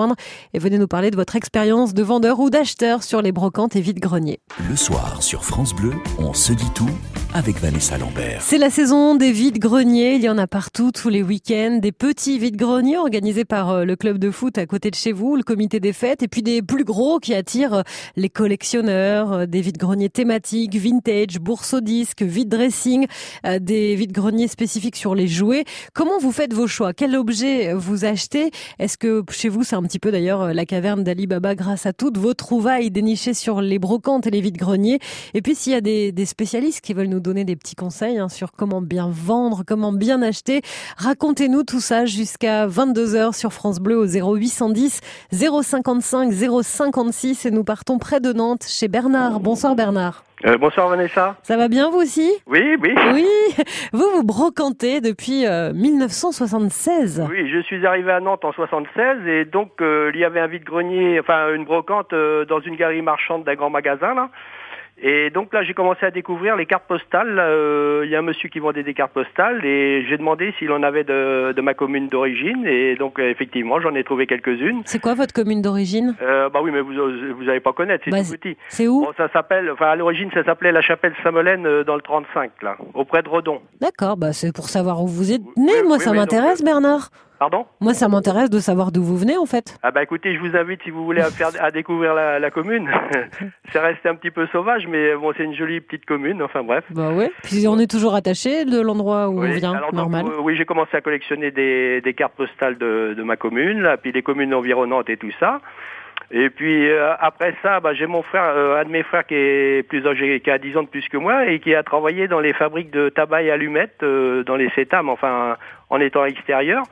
rejoindre et venez nous parler de votre expérience de vendeur ou d'acheteur sur les brocantes et vides-greniers. Le soir sur France Bleu, on se dit tout avec Vanessa Lambert. C'est la saison des vides-greniers, il y en a partout tous les week-ends, des petits vides-greniers organisés par le club de foot à côté de chez vous, le comité des fêtes, et puis des plus gros qui attirent les collectionneurs, des vides-greniers thématiques, vintage, bourse au disque, vide-dressing, des vides-greniers spécifiques sur les jouets. Comment vous faites vos choix? Quel objet vous achetez? Est-ce que chez vous c'est un petit peu d'ailleurs la caverne d'Ali Baba grâce à toutes vos trouvailles dénichées sur les brocantes et les vides-greniers? Et puis s'il y a des, des spécialistes qui veulent nous donner des petits conseils hein, sur comment bien vendre, comment bien acheter, racontez-nous tout ça jusqu'à vingt-deux heures sur France Bleu au zéro huit cent dix zéro cinquante-cinq zéro cinquante-six et nous partons près de Nantes chez Bernard. Bonsoir Bernard. Euh, bonsoir Vanessa. Ça va bien vous aussi? Oui, oui. Oui, vous vous brocantez depuis euh, mille neuf cent soixante-seize. Oui, je suis arrivé à Nantes en soixante-seize et donc euh, il y avait un vide-grenier, enfin une brocante euh, dans une galerie marchande d'un grand magasin là. Et donc là, j'ai commencé à découvrir les cartes postales. Euh, il y a un monsieur qui vendait des cartes postales et j'ai demandé s'il en avait de, de ma commune d'origine. Et donc, euh, effectivement, j'en ai trouvé quelques-unes. C'est quoi votre commune d'origine? euh, Bah oui, mais vous vous allez pas connaître, c'est bah, tout petit. C'est où? Bon, ça s'appelle, enfin à l'origine, ça s'appelait la chapelle Saint-Molaine euh, dans le trente-cinq, là, auprès de Redon. D'accord, bah c'est pour savoir où vous êtes né. Oui, Moi, oui, ça oui, m'intéresse, donc, Bernard. Pardon? Moi, ça m'intéresse de savoir d'où vous venez, en fait. Ah bah écoutez, je vous invite, si vous voulez, à faire à découvrir la, la commune. C'est resté un petit peu sauvage, mais bon, c'est une jolie petite commune. Enfin bref. Bah ouais. Puis on est toujours attaché de l'endroit où oui. on vient, Alors, normal. Donc, euh, oui, j'ai commencé à collectionner des, des cartes postales de, de ma commune, là, puis les communes environnantes et tout ça. Et puis euh, après ça, bah, j'ai mon frère, euh, un de mes frères qui est plus âgé, qui a dix ans de plus que moi et qui a travaillé dans les fabriques de tabac et allumettes, euh, dans les CETAM, enfin en étant extérieur.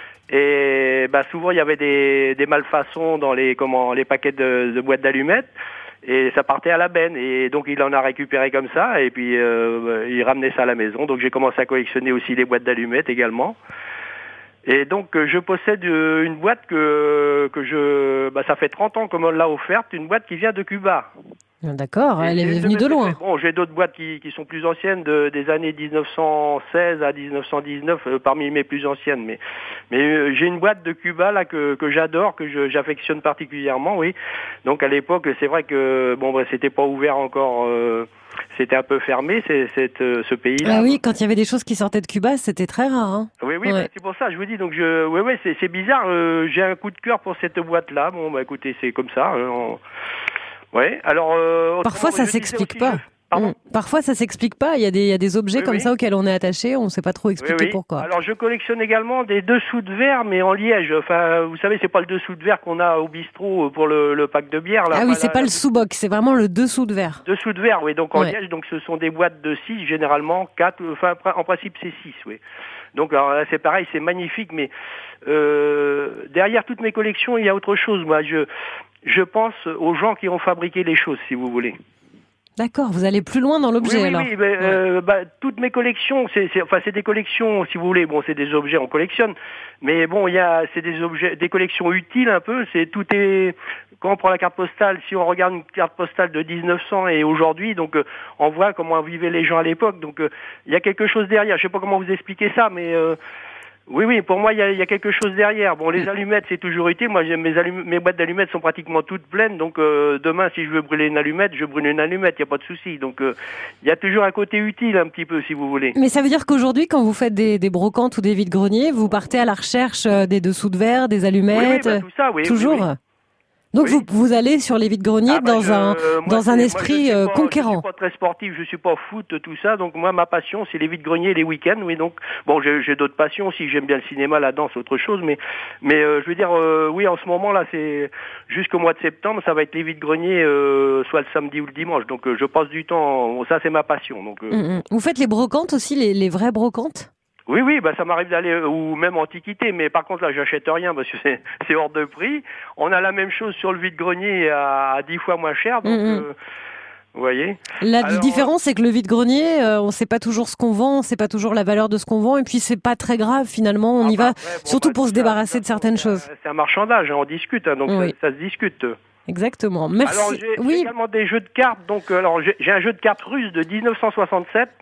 Et bah, souvent il y avait des, des malfaçons dans les comment les paquets de, de boîtes d'allumettes et ça partait à la benne et donc il en a récupéré comme ça et puis euh, il ramenait ça à la maison. Donc j'ai commencé à collectionner aussi les boîtes d'allumettes également. Et donc je possède une boîte que que je bah ça fait trente ans qu'on me l'a offerte, une boîte qui vient de Cuba. D'accord, elle est venue de loin. Bon, j'ai d'autres boîtes qui, qui sont plus anciennes, de, des années dix-neuf cent seize à dix-neuf cent dix-neuf, euh, parmi mes plus anciennes. Mais, mais euh, j'ai une boîte de Cuba là que, que j'adore, que je, j'affectionne particulièrement, oui. Donc à l'époque, c'est vrai que bon, bah, c'était pas ouvert encore. Euh, C'était un peu fermé, c'est, c'est, euh, ce pays-là. Ah oui, quand il y avait des choses qui sortaient de Cuba, c'était très rare. Hein. Oui, oui, ouais. bah, c'est pour ça, je vous dis. Donc, je, oui, oui, c'est, c'est bizarre. Euh, j'ai un coup de cœur pour cette boîte-là. Bon, bah, écoutez, c'est comme ça. Euh, on... Ouais. Alors. Euh, Parfois, ça s'explique pas. Mmh. Parfois, ça s'explique pas. Il y a des, il y a des objets oui, comme oui. ça auxquels on est attaché. On ne sait pas trop expliquer oui, oui. pourquoi. Alors, je collectionne également des dessous de verre, mais en liège. Enfin, vous savez, c'est pas le dessous de verre qu'on a au bistrot pour le, le pack de bière. Là. Ah oui, enfin, c'est là, pas là, le sous-boc, c'est vraiment le dessous de verre. Dessous de verre, oui. Donc en ouais. liège, donc ce sont des boîtes de six, généralement quatre. Enfin, en principe, c'est six, oui. Donc alors là, c'est pareil, c'est magnifique, mais euh, derrière toutes mes collections, il y a autre chose. Moi, je je pense aux gens qui ont fabriqué les choses, si vous voulez. D'accord, vous allez plus loin dans l'objet oui, oui, alors. Oui, mais, ouais. euh, bah, toutes mes collections, c'est, c'est, enfin, c'est des collections, si vous voulez. Bon, c'est des objets, on collectionne, mais bon, il y a, c'est des objets, des collections utiles un peu. C'est tout est. Quand on prend la carte postale, si on regarde une carte postale de dix-neuf cents et aujourd'hui, donc euh, on voit comment vivaient les gens à l'époque. Donc il euh, y a quelque chose derrière. Je sais pas comment vous expliquer ça, mais. Euh, Oui, oui, pour moi, il y a, y a quelque chose derrière. Bon, les allumettes, c'est toujours utile. Moi, j'ai, mes, allum- mes boîtes d'allumettes sont pratiquement toutes pleines. Donc, euh, demain, si je veux brûler une allumette, je brûle une allumette. Il n'y a pas de souci. Donc, il euh, y a toujours un côté utile, un petit peu, si vous voulez. Mais ça veut dire qu'aujourd'hui, quand vous faites des, des brocantes ou des vides-greniers, vous partez à la recherche des dessous de verre, des allumettes. Oui, oui, bah, tout ça, oui. Toujours. Oui, oui. Donc oui. vous, vous allez sur les vides-greniers ah bah dans je, un euh, moi, dans un esprit moi, euh, pas, conquérant. Je suis pas très sportif, je suis pas foot, tout ça. Donc moi, ma passion, c'est les vides-greniers, les week-ends. Oui, donc bon, j'ai, j'ai d'autres passions aussi. J'aime bien le cinéma, la danse, autre chose. Mais mais euh, je veux dire, euh, oui, en ce moment là, c'est jusqu'au mois de septembre, ça va être les vides-greniers, euh, soit le samedi ou le dimanche. Donc euh, je passe du temps. Ça, c'est ma passion. Donc euh... mmh, mmh. Vous faites les brocantes aussi, les, les vraies brocantes? Oui, oui, bah ça m'arrive d'aller, ou même antiquité, mais par contre là j'achète rien parce que c'est, c'est hors de prix. On a la même chose sur le vide-grenier à, à dix fois moins cher, donc mmh. euh, vous voyez. La Alors, différence c'est que le vide-grenier, euh, on sait pas toujours ce qu'on vend, on sait pas toujours la valeur de ce qu'on vend, et puis c'est pas très grave finalement, on ah y bah, va après, bon, surtout bah, pour se débarrasser ça, de certaines c'est choses. Un, c'est un marchandage, hein, on discute, hein, donc oui. ça, ça se discute. Exactement. Merci. Alors j'ai, oui. j'ai également des jeux de cartes. Donc alors j'ai, j'ai un jeu de cartes russe de dix-neuf cent soixante-sept.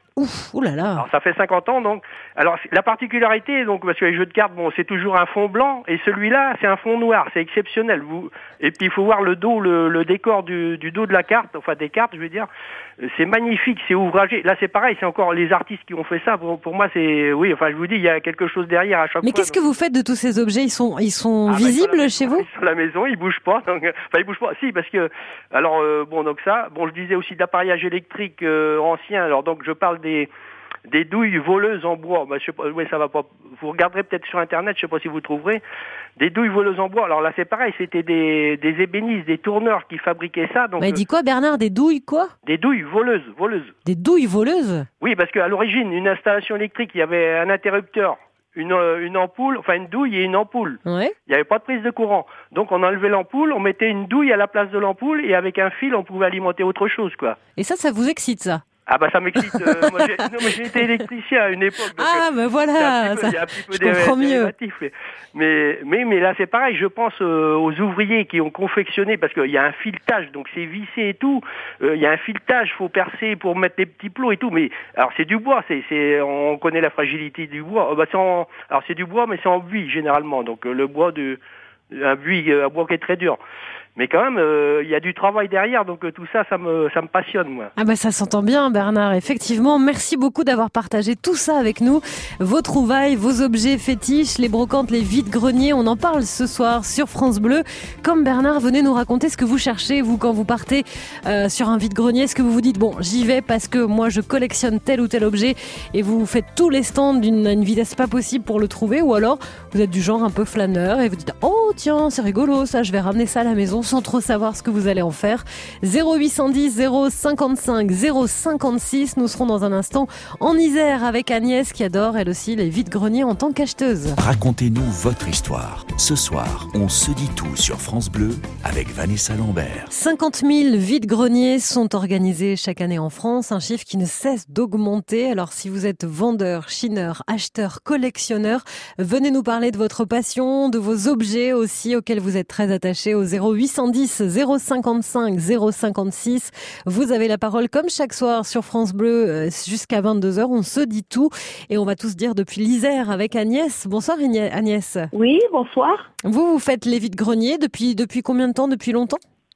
Ouf, oulala. Alors ça fait cinquante ans, donc. Alors la particularité, donc, parce que les jeux de cartes, bon, c'est toujours un fond blanc, et celui-là, c'est un fond noir, c'est exceptionnel. Vous, et puis il faut voir le dos, le, le décor du, du dos de la carte, enfin des cartes, je veux dire, c'est magnifique, c'est ouvragé. Là, c'est pareil, c'est encore les artistes qui ont fait ça. Pour, pour moi, c'est, oui, enfin, je vous dis, il y a quelque chose derrière à chaque Mais fois. qu'est-ce donc. que vous faites de tous ces objets? Ils sont, ils sont Ah, bah, visibles maison, chez vous? Sur la maison, ils bougent pas. Donc, enfin, ils bougent pas. Si, parce que, alors, euh, bon, donc ça, bon, je disais aussi d'appareillage électrique euh, ancien. Alors, donc, je parle des des douilles voleuses en bois. Bah, je sais pas, ouais, ça va pas. Vous regarderez peut-être sur Internet, je sais pas si vous trouverez des douilles voleuses en bois. Alors là, c'est pareil, c'était des des ébénistes, des tourneurs qui fabriquaient ça. Donc, bah, il dit quoi, Bernard? Des douilles quoi? Des douilles voleuses, voleuses. Des douilles voleuses? Oui, parce qu'à l'origine, une installation électrique, il y avait un interrupteur, une une ampoule, enfin une douille et une ampoule. Ouais. Il n'y avait pas de prise de courant. Donc on enlevait l'ampoule, on mettait une douille à la place de l'ampoule et avec un fil, on pouvait alimenter autre chose, quoi. Et ça, ça vous excite, ça? Ah bah ça m'excite. Euh, moi, j'ai, non, mais j'ai été électricien à une époque. Donc, ah bah voilà, peu, ça, il y a un petit peu je comprends mieux. Mais, mais mais là c'est pareil. Je pense euh, aux ouvriers qui ont confectionné parce qu'il y a un filetage, donc c'est vissé et tout. Euh, il y a un filetage, faut percer pour mettre les petits plots et tout. Mais alors c'est du bois, c'est c'est on connaît la fragilité du bois. Euh, bah c'est en, alors c'est du bois, mais c'est en buis généralement. Donc euh, le bois de un buis, un bois qui est très dur. Mais quand même, il euh, y a du travail derrière, donc euh, tout ça, ça me, ça me passionne, moi. Ah bah ça s'entend bien, Bernard. Effectivement, merci beaucoup d'avoir partagé tout ça avec nous. Vos trouvailles, vos objets fétiches, les brocantes, les vides-greniers, on en parle ce soir sur France Bleu. Comme Bernard, venez nous raconter ce que vous cherchez, vous, quand vous partez euh, sur un vide-grenier. Est-ce que vous vous dites, bon, j'y vais parce que moi, je collectionne tel ou tel objet et vous faites tous les stands d'une une vitesse pas possible pour le trouver, ou alors vous êtes du genre un peu flâneur et vous dites, oh tiens, c'est rigolo ça, je vais ramener ça à la maison sans trop savoir ce que vous allez en faire. zéro huit cent dix zéro cinquante-cinq zéro cinquante-six. Nous serons dans un instant en Isère avec Agnès qui adore elle aussi les vides-greniers en tant qu'acheteuse. Racontez-nous votre histoire. Ce soir, on se dit tout sur France Bleu avec Vanessa Lambert. cinquante mille vides-greniers sont organisés chaque année en France, un chiffre qui ne cesse d'augmenter. Alors si vous êtes vendeur, chineur, acheteur, collectionneur, venez nous parler de votre passion, de vos objets aussi auxquels vous êtes très attachés au zéro huit cent dix zéro cinquante-cinq zéro cinquante-six. Vous avez la parole comme chaque soir sur France Bleu jusqu'à vingt-deux heures. On se dit tout et on va tous dire depuis l'Isère avec Agnès. Bonsoir Agnès. Oui, bonsoir. Vous, vous faites les vides-greniers depuis, depuis combien de temps? Depuis longtemps?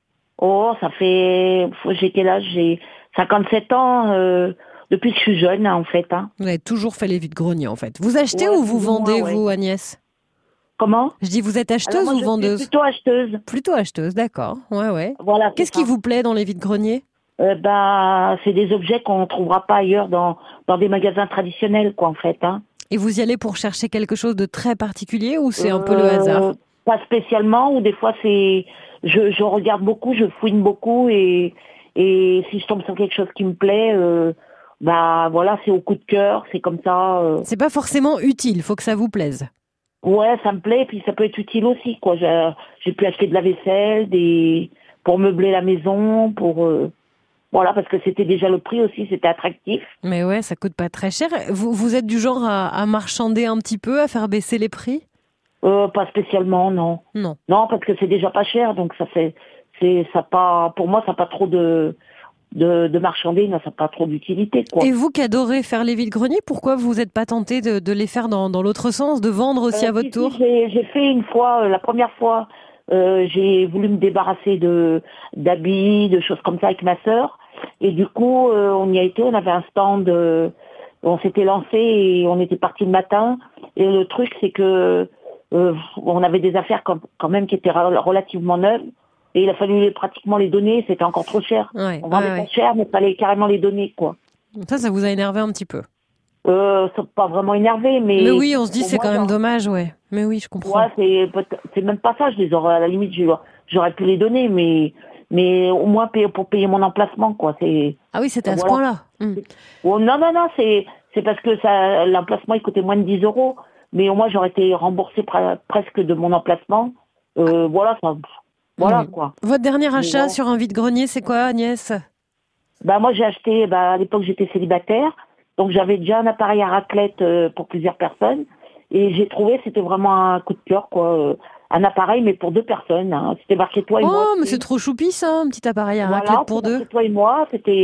Oh, ça fait... J'ai quel âge? J'ai cinquante-sept ans, euh, depuis que je suis jeune, en fait. Hein. Vous avez toujours fait les vides-greniers, en fait. Vous achetez ouais, ou vous vendez, moi, ouais. vous, Agnès? Comment? Je dis, vous êtes acheteuse Alors, moi, ou vendeuse? Je suis plutôt acheteuse. Plutôt acheteuse, d'accord. Ouais, ouais. Voilà. Qu'est-ce qui vous plaît dans les vides-greniers? euh, bah, c'est des objets qu'on ne trouvera pas ailleurs dans, dans des magasins traditionnels, quoi, en fait. Hein. Et vous y allez pour chercher quelque chose de très particulier ou c'est euh, un peu le hasard? Pas spécialement, ou des fois, c'est... Je, je regarde beaucoup, je fouine beaucoup, et, et si je tombe sur quelque chose qui me plaît... Euh, bah voilà, c'est au coup de cœur, c'est comme ça. Euh... C'est pas forcément utile, faut que ça vous plaise. Ouais, ça me plaît, et puis ça peut être utile aussi, quoi. J'ai, j'ai pu acheter de la vaisselle, des pour meubler la maison, pour euh... voilà, parce que c'était déjà le prix aussi, c'était attractif. Mais ouais, ça coûte pas très cher. Vous vous êtes du genre à, à marchander un petit peu, à faire baisser les prix? Euh, pas spécialement, non. Non. Non, parce que c'est déjà pas cher, donc ça fait, c'est ça pas, pour moi, ça n'a pas trop de de, de marchander, ça n'a pas trop d'utilité, quoi. Et vous qui adorez faire les vides-greniers, pourquoi vous n'êtes pas tenté de, de les faire dans, dans l'autre sens, de vendre aussi euh, à votre si, tour? si, j'ai, j'ai fait une fois, euh, la première fois, euh, j'ai voulu me débarrasser de d'habits, de choses comme ça avec ma sœur, et du coup, euh, on y a été, on avait un stand, euh, on s'était lancé et on était parti le matin, et le truc, c'est que euh, on avait des affaires quand, quand même qui étaient relativement neuves. Et il a fallu pratiquement les donner, c'était encore trop cher. Ouais, on vendait ouais, pas ouais. cher, mais il fallait carrément les donner, quoi. Ça, ça vous a énervé un petit peu? Euh, c'est pas vraiment énervé, mais... Mais oui, on se dit c'est moi, quand même genre... dommage, ouais. Mais oui, je comprends. Ouais, c'est, c'est même pas ça, je les aurais, à la limite, j'aurais pu les donner, mais, mais au moins payer, pour payer mon emplacement, quoi. C'est... Ah oui, c'était à voilà. ce point-là. Hum. Oh, non, non, non, c'est, c'est parce que ça, l'emplacement, il coûtait moins de dix euros, mais au moins j'aurais été remboursé pre- presque de mon emplacement. Euh, voilà, ça... Voilà, mmh. quoi. Votre dernier achat bon. sur un vide-grenier, c'est quoi, Agnès? Bah, moi, j'ai acheté, bah, à l'époque, j'étais célibataire. Donc, j'avais déjà un appareil à raclette euh, pour plusieurs personnes. Et j'ai trouvé, c'était vraiment un coup de cœur, quoi. Euh, un appareil, mais pour deux personnes. Hein. C'était marqué toi et oh, moi. Oh, mais c'est trop choupi, ça, un petit appareil à voilà, raclette pour deux. C'était toi et moi. C'était,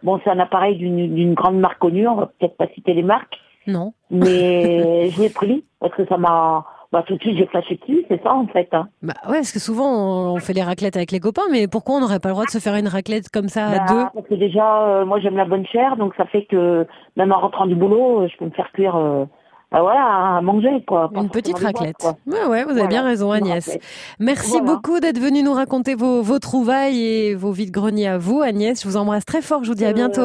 Bon, c'est un appareil d'une, d'une grande marque connue, on va peut-être pas citer les marques. Non. Mais je l'ai pris parce que ça m'a... Bah, tout de suite, j'ai flashé dessus, c'est ça, en fait. Hein. Bah ouais, parce que souvent, on fait les raclettes avec les copains, mais pourquoi on n'aurait pas le droit de se faire une raclette comme ça à bah, deux? Parce que déjà, euh, moi, j'aime la bonne chair, donc ça fait que même en rentrant du boulot, je peux me faire cuire, euh, bah, voilà, à manger, quoi. Une petite raclette. Boîtes, ouais, ouais, vous avez voilà, bien raison, Agnès. Merci voilà. beaucoup d'être venue nous raconter vos, vos trouvailles et vos vides-greniers à vous, Agnès. Je vous embrasse très fort, je vous dis à bientôt. Euh,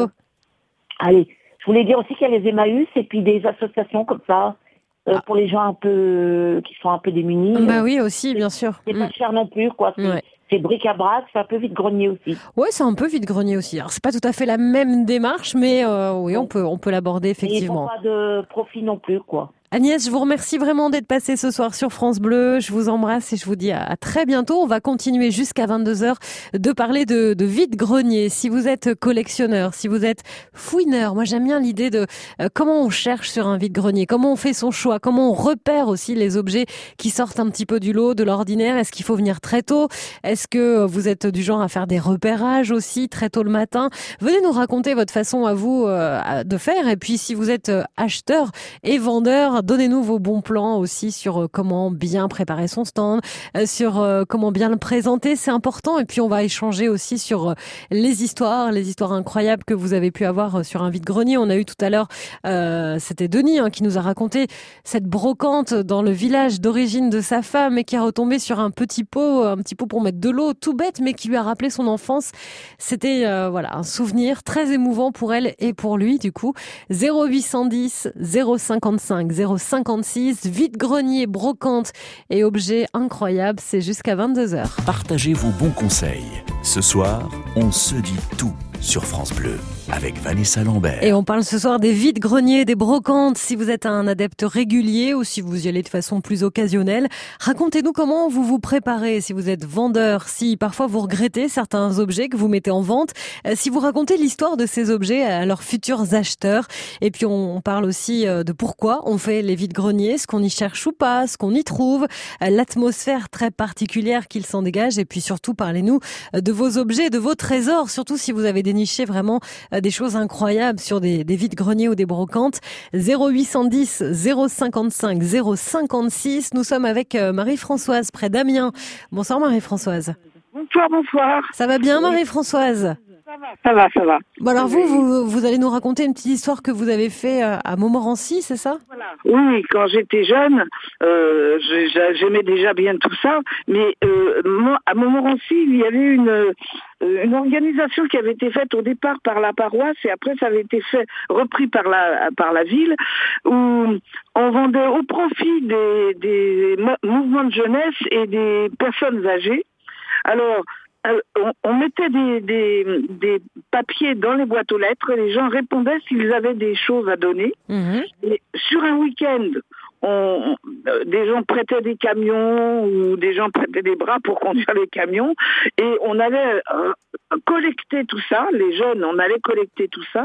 allez, je voulais dire aussi qu'il y a les Emmaüs et puis des associations comme ça. Euh, ah. Pour les gens un peu qui sont un peu démunis. Bah oui, aussi, bien sûr. C'est mm. pas cher non plus, quoi. C'est, ouais. c'est bric-à-brac, c'est un peu vide-grenier aussi. Ouais, c'est un peu vide-grenier aussi. Alors, c'est pas tout à fait la même démarche, mais euh, oui, on peut, on peut l'aborder effectivement. Et ils font pas de profit non plus, quoi. Agnès, je vous remercie vraiment d'être passée ce soir sur France Bleu. Je vous embrasse et je vous dis à très bientôt. On va continuer jusqu'à vingt-deux heures de parler de, de vide-grenier. Si vous êtes collectionneur, si vous êtes fouineur, moi j'aime bien l'idée de euh, comment on cherche sur un vide-grenier, comment on fait son choix, comment on repère aussi les objets qui sortent un petit peu du lot, de l'ordinaire. Est-ce qu'il faut venir très tôt? Est-ce que vous êtes du genre à faire des repérages aussi très tôt le matin? Venez nous raconter votre façon à vous euh, de faire. Et puis si vous êtes acheteur et vendeur, donnez-nous vos bons plans aussi sur comment bien préparer son stand, sur comment bien le présenter, c'est important. Et puis on va échanger aussi sur les histoires, les histoires incroyables que vous avez pu avoir sur un vide-grenier. On a eu tout à l'heure, euh, c'était Denis hein, qui nous a raconté cette brocante dans le village d'origine de sa femme et qui a retombé sur un petit pot, un petit pot pour mettre de l'eau, tout bête, mais qui lui a rappelé son enfance. C'était euh, voilà un souvenir très émouvant pour elle et pour lui. Du coup, zéro huit cent dix zéro cinquante-cinq zéro cinquante-six, vide-grenier, brocante et objets incroyables, c'est jusqu'à vingt-deux heures. Partagez vos bons conseils. Ce soir, on se dit tout sur France Bleu avec Vanessa Lambert. Et on parle ce soir des vides-greniers, des brocantes. Si vous êtes un adepte régulier ou si vous y allez de façon plus occasionnelle, racontez-nous comment vous vous préparez. Si vous êtes vendeur, si parfois vous regrettez certains objets que vous mettez en vente, si vous racontez l'histoire de ces objets à leurs futurs acheteurs. Et puis on parle aussi de pourquoi on fait les vides-greniers, ce qu'on y cherche ou pas, ce qu'on y trouve, l'atmosphère très particulière qu'il s'en dégage. Et puis surtout, parlez-nous de vos objets, de vos trésors, surtout si vous avez déniché vraiment des choses incroyables sur des, des vides-greniers ou des brocantes. zéro huit cent dix zéro cinquante-cinq zéro cinquante-six. Nous sommes avec Marie-Françoise près d'Amiens. Bonsoir Marie-Françoise. Bonsoir, bonsoir. Ça va bien Marie-Françoise? Ça va, ça va, ça va. Bon alors vous, vous, vous allez nous raconter une petite histoire que vous avez fait à Montmorency, c'est ça? Voilà. Oui, quand j'étais jeune, euh, j'aimais déjà bien tout ça, mais euh, moi, à Montmorency, il y avait une, une organisation qui avait été faite au départ par la paroisse et après ça avait été fait, repris par la, par la ville, où on vendait au profit des, des mouvements de jeunesse et des personnes âgées. Alors, On, on mettait des, des, des papiers dans les boîtes aux lettres et les gens répondaient s'ils avaient des choses à donner. Mmh. Et sur un week-end, on, des gens prêtaient des camions ou des gens prêtaient des bras pour conduire les camions et on allait euh, collecter tout ça, les jeunes, on allait collecter tout ça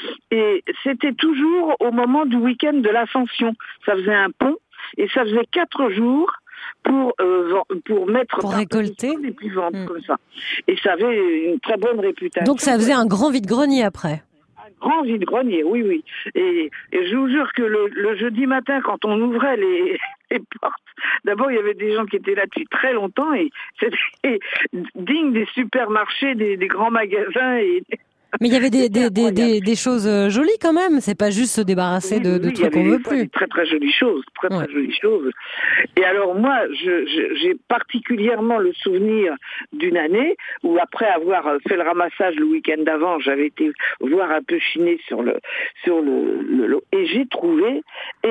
et c'était toujours au moment du week-end de l'Ascension. Ça faisait un pont et ça faisait quatre jours pour euh, pour mettre pour récolter et puis vendre mmh. comme ça. Et ça avait une très bonne réputation. Donc ça faisait un grand vide-grenier après. Un grand vide-grenier, oui, oui. Et, et je vous jure que le, le jeudi matin, quand on ouvrait les, les portes, d'abord il y avait des gens qui étaient là depuis très longtemps et c'était digne des supermarchés, des, des grands magasins et mais il y avait des, des, des, des, des choses jolies quand même, c'est pas juste se débarrasser oui, de, oui, de trucs qu'on veut plus. Des très très jolies choses, très très ouais. jolies choses. Et alors moi, je, je, j'ai particulièrement le souvenir d'une année où après avoir fait le ramassage le week-end d'avant, j'avais été voir un peu chiner sur le sur le, le, le et j'ai trouvé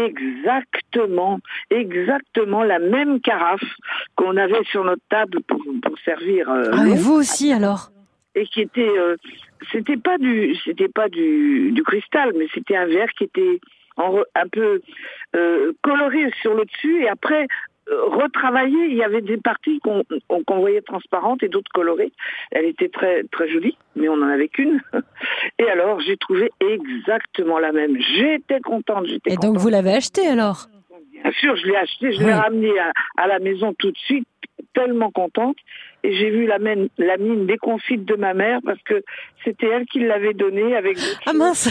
exactement exactement la même carafe qu'on avait sur notre table pour pour servir. Euh, ah mais vous aussi alors. Et qui était euh, c'était pas du c'était pas du du cristal mais c'était un verre qui était en re, un peu euh, coloré sur le dessus et après euh, retravaillé, il y avait des parties qu'on qu'on voyait transparentes et d'autres colorées. Elle était très très jolie mais on en avait qu'une. Et alors j'ai trouvé exactement la même. J'étais contente, j'étais Et contente. donc vous l'avez acheté alors? Bien sûr, je l'ai acheté, je oui. l'ai ramené à, à la maison tout de suite tellement contente. Et j'ai vu la mine, la mine déconfite de ma mère parce que c'était elle qui l'avait donnée avec d'autres Ah mince.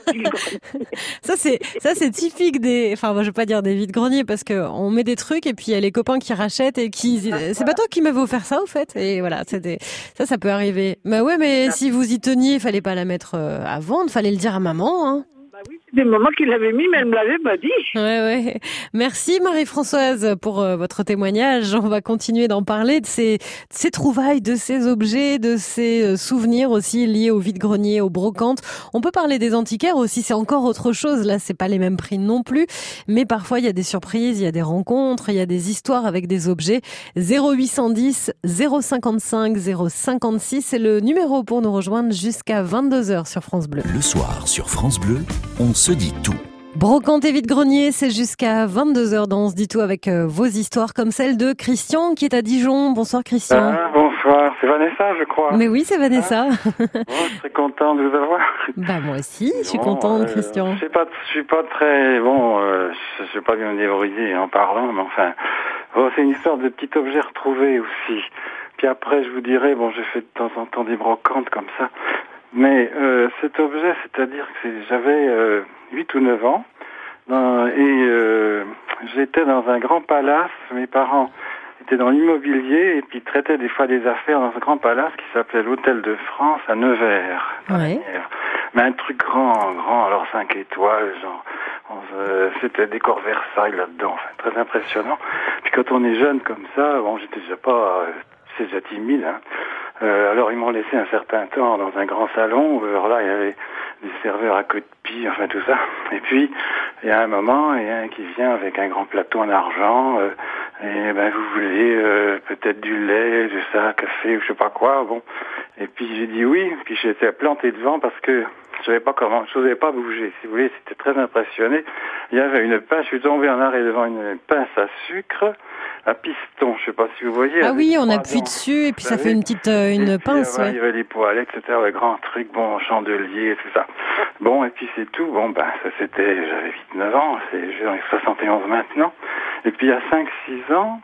Ça c'est ça c'est typique des, enfin moi je veux pas dire des vides-greniers parce que on met des trucs et puis il y a les copains qui rachètent et qui, c'est pas toi qui m'avais offert ça au fait, et voilà, c'était ça, ça peut arriver. Bah ouais, mais si vous y teniez, fallait pas la mettre à vendre, fallait le dire à maman, hein. Bah oui, c'est des mamans qui l'avaient mis, mais elle me l'avait pas dit. Ouais, ouais. Merci Marie-Françoise pour euh, votre témoignage. On va continuer d'en parler de ces, de ces trouvailles, de ces objets, de ces euh, souvenirs aussi liés au vide-grenier, aux brocantes. On peut parler des antiquaires aussi, c'est encore autre chose. Là, c'est pas les mêmes prix non plus, mais parfois il y a des surprises, il y a des rencontres, il y a des histoires avec des objets. zéro huit cent dix, zéro cinquante-cinq, zéro cinquante-six, c'est le numéro pour nous rejoindre jusqu'à vingt-deux heures sur France Bleu. Le soir sur France Bleu, on se dit tout. Brocante et vide-grenier, c'est jusqu'à vingt-deux heures dans On se dit tout avec euh, vos histoires comme celle de Christian qui est à Dijon. Bonsoir Christian. Ah, bonsoir, c'est Vanessa je crois. Mais oui, c'est Vanessa. Ah. Bon, je suis très content de vous avoir. Bah moi aussi, je suis bon, contente euh, Christian. Je sais pas, je suis pas très bon, euh, je suis pas bien débrouillé en parlant, mais enfin, bon, c'est une histoire de petit objet retrouvé aussi. Puis après, je vous dirai, bon, j'ai fait de temps en temps des brocantes comme ça. Mais euh, cet objet, c'est-à-dire que c'est, j'avais euh, huit ou neuf ans dans, et euh, j'étais dans un grand palace. Mes parents étaient dans l'immobilier et puis traitaient des fois des affaires dans ce grand palace qui s'appelait l'Hôtel de France à Nevers. Ouais. Mais un truc grand, grand, alors cinq étoiles, genre, on, euh, c'était décor Versailles là-dedans, enfin, très impressionnant. Puis quand on est jeune comme ça, bon, j'étais déjà pas, euh, c'est déjà timide, hein. Euh, alors ils m'ont laissé un certain temps dans un grand salon, alors là il y avait des serveurs à queue de pie, enfin tout ça. Et puis il y a un moment, il y a un qui vient avec un grand plateau en argent, euh, et ben vous voulez euh, peut-être du lait, du ça, café ou je sais pas quoi, bon. Et puis j'ai dit oui, puis j'étais planté devant parce que je savais pas comment, je n'osais pas bouger, si vous voulez, c'était très impressionné. Il y avait une pince, je suis tombé en arrêt devant une pince à sucre, à piston, je sais pas si vous voyez. Ah oui, on appuie dessus et puis ça fait une petite euh, une et pince. Puis, ouais, ouais. il y avait les poêles, et cetera, le grand truc, bon, chandelier, tout ça. Bon, et puis c'est tout. Bon, ben, ça c'était, j'avais huit neuf ans, c'est, j'en ai soixante et onze maintenant. Et puis il y a cinq six ans,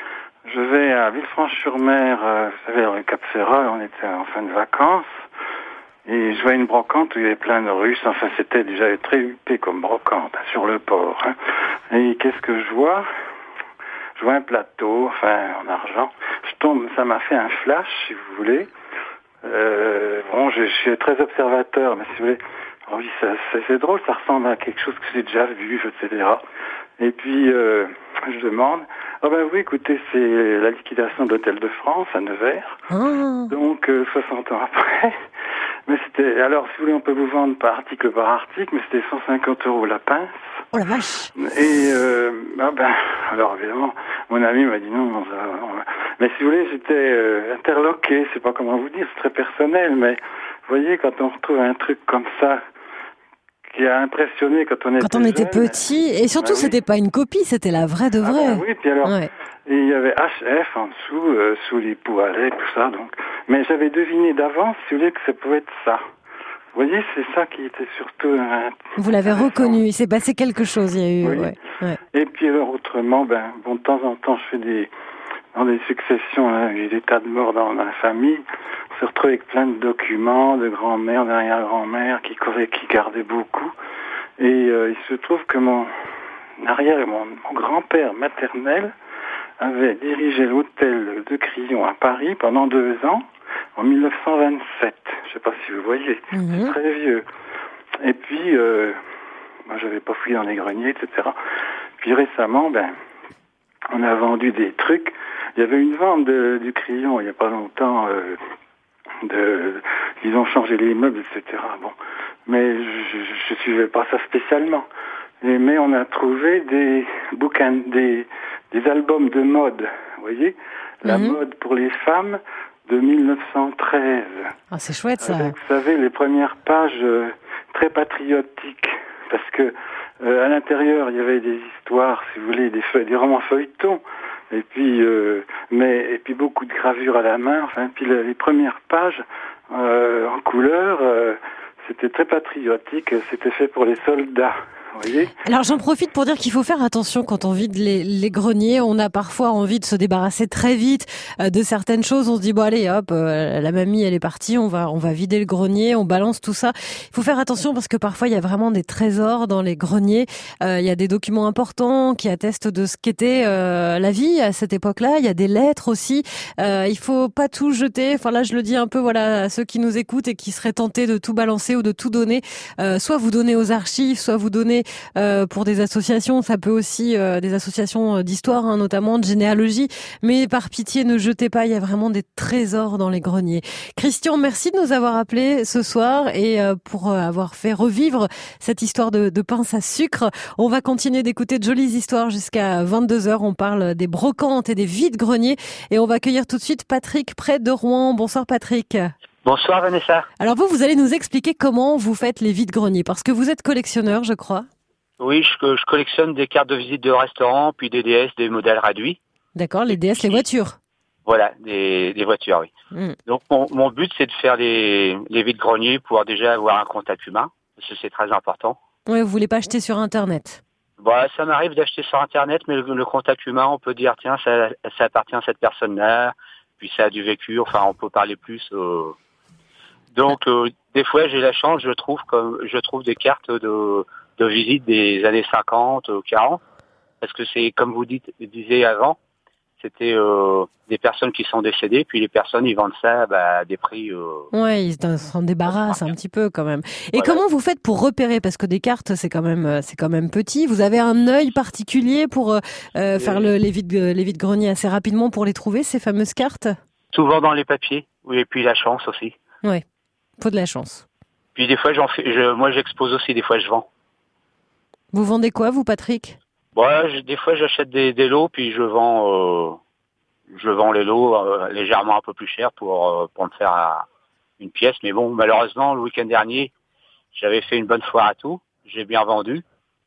je vais à Villefranche-sur-Mer, euh, vous savez, dans le Cap Ferrat, on était en fin de vacances. Et je vois une brocante où il y avait plein de Russes. Enfin, c'était déjà très huppé comme brocante, hein, sur le port. Hein. Et qu'est-ce que je vois? Je vois un plateau, enfin, en argent. Je tombe, ça m'a fait un flash, si vous voulez. Euh, bon, je, je suis très observateur, mais si vous voulez, oh oui, ça, ça, c'est drôle, ça ressemble à quelque chose que j'ai déjà vu, et cetera. Et puis, euh, je demande, ah ben oui, écoutez, c'est la liquidation de l'Hôtel de France à Nevers. Ah. Donc, euh, soixante ans après. Mais c'était, alors, si vous voulez, on peut vous vendre par article par article, mais c'était cent cinquante euros la pince. Oh la vache. Et, euh, ah ben, alors évidemment, mon ami m'a dit non, non, ça, non. Mais si vous voulez, j'étais euh, interloqué, je sais pas comment vous dire, c'est très personnel, mais vous voyez, quand on retrouve un truc comme ça, qui a impressionné quand on était Quand on était jeune, petit, et surtout bah oui. c'était pas une copie, c'était la vraie de vraie. Ah bah oui, puis alors, Ouais. et il y avait H F en dessous, euh, sous les poêlets, tout ça, donc. Mais j'avais deviné d'avance, si vous voulez, que ça pouvait être ça. Vous voyez, c'est ça qui était surtout... Euh, Vous l'avez reconnu, il s'est passé quelque chose, il y a eu... Oui. Ouais, ouais. Et puis alors, autrement, ben, bon, de temps en temps, je fais des... Dans des successions, hein, il y a des tas de morts dans la famille. On se retrouve avec plein de documents, de grand-mère, d'arrière-grand-mère, qui, qui gardaient beaucoup. Et euh, il se trouve que mon arrière, mon, mon grand-père maternel avait dirigé l'hôtel de Crillon à Paris pendant deux ans, en mille neuf cent vingt-sept. Je sais pas si vous voyez, Mmh. c'est très vieux. Et puis, euh, moi j'avais pas fouillé dans les greniers, et cetera. Puis récemment, ben, on a vendu des trucs. Il y avait une vente de, du Crillon il y a pas longtemps. Euh, de, ils ont changé les meubles, et cetera. Bon, mais je, je, je suivais pas ça spécialement. Et, mais on a trouvé des bouquins, des, des albums de mode. Vous voyez, la Mhm. mode pour les femmes de mille neuf cent treize. Ah, c'est chouette ça. Avec, vous savez, les premières pages euh, très patriotiques, parce que euh, à l'intérieur il y avait des histoires, si vous voulez, des, feuilles, des romans feuilletons, et puis euh, mais et puis beaucoup de gravures à la main. Enfin, puis les, les premières pages euh, en couleur, euh, c'était très patriotique. C'était fait pour les soldats, vous voyez. Alors j'en profite pour dire qu'il faut faire attention quand on vide les, les greniers. On a parfois envie de se débarrasser très vite euh, de certaines choses. On se dit bon allez hop, euh, la mamie elle est partie, on va on va vider le grenier, on balance tout ça. Il faut faire attention parce que parfois il y a vraiment des trésors dans les greniers. Euh, il y a des documents importants qui attestent de ce qu'était euh, la vie à cette époque-là. Il y a des lettres aussi. Euh, il faut pas tout jeter. Enfin là je le dis un peu voilà à ceux qui nous écoutent et qui seraient tentés de tout balancer ou de tout donner. Euh, soit vous donnez aux archives, soit vous donnez euh, pour des associations. Ça peut aussi euh, des associations d'histoire, hein, notamment de généalogie. Mais par pitié, ne jetez pas. Il y a vraiment des trésors dans les greniers. Christian, merci de nous avoir appelés ce soir et euh, pour euh, avoir fait revivre cette histoire de, de pince à sucre. On va continuer d'écouter de jolies histoires jusqu'à vingt-deux heures. On parle des brocantes et des vides-greniers et on va accueillir tout de suite Patrick près de Rouen. Bonsoir Patrick. Bonsoir Vanessa. Alors vous, vous allez nous expliquer comment vous faites les vides-greniers, parce que vous êtes collectionneur, je crois. Oui, je, je collectionne des cartes de visite de restaurants, puis des D S, des modèles réduits. D'accord, les D S, les voitures. Voilà, des, des voitures, oui. Mm. Donc mon, mon but, c'est de faire les, les vides-greniers pour déjà avoir un contact humain, parce que c'est très important. Oui, vous voulez pas acheter sur Internet? Bah, ça m'arrive d'acheter sur Internet, mais le, le contact humain, on peut dire, tiens, ça, ça appartient à cette personne-là, puis ça a du vécu, enfin, on peut parler plus... Euh, Donc euh, des fois j'ai la chance, je trouve comme je trouve des cartes de de visite des années cinquante, quarante, parce que c'est comme vous dites disiez avant, c'était euh, des personnes qui sont décédées, puis les personnes ils vendent ça bah, à des prix. Euh, ouais, ils s'en débarrassent un petit peu quand même. Et voilà. Comment vous faites pour repérer, parce que des cartes c'est quand même c'est quand même petit. Vous avez un œil particulier pour euh, euh, faire le, les vides les vides-greniers assez rapidement pour les trouver, ces fameuses cartes? Souvent dans les papiers, oui, et puis la chance aussi. Ouais. Faut de la chance. Puis des fois, j'en fais, je, moi, j'expose aussi. Des fois, je vends. Vous vendez quoi, vous, Patrick? Bon, je, des fois, j'achète des, des lots, puis je vends, euh, je vends les lots euh, légèrement un peu plus cher pour euh, pour me faire à une pièce. Mais bon, malheureusement, le week-end dernier, j'avais fait une bonne foire à tout. J'ai bien vendu,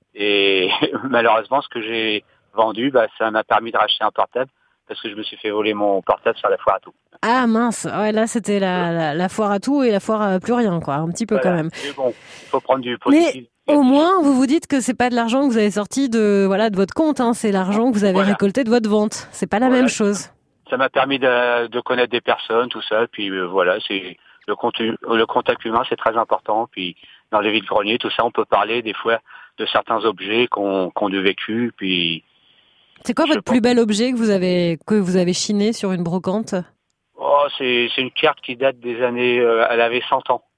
et malheureusement, ce que j'ai vendu, bah, ça m'a permis de racheter un portable parce que je me suis fait voler mon portable sur la foire à tout. Ah mince, ouais, là c'était la, la, la foire à tout et la foire à plus rien, quoi, un petit peu voilà. Quand même. Mais bon, il faut prendre du positif. Mais au moins, vous vous dites que c'est pas de l'argent que vous avez sorti de voilà de votre compte, hein, c'est l'argent que vous avez voilà. récolté de votre vente. C'est pas la voilà. même chose. Ça m'a permis de, de connaître des personnes, tout ça, puis euh, voilà, c'est le, contact, le contact humain, c'est très important. Puis dans les vides-greniers, tout ça, on peut parler des fois de certains objets qu'on qu'on a vécu, puis. C'est quoi votre plus bel objet que vous avez que vous avez chiné sur une brocante? Oh, c'est c'est une carte qui date des années. Euh, elle avait cent ans.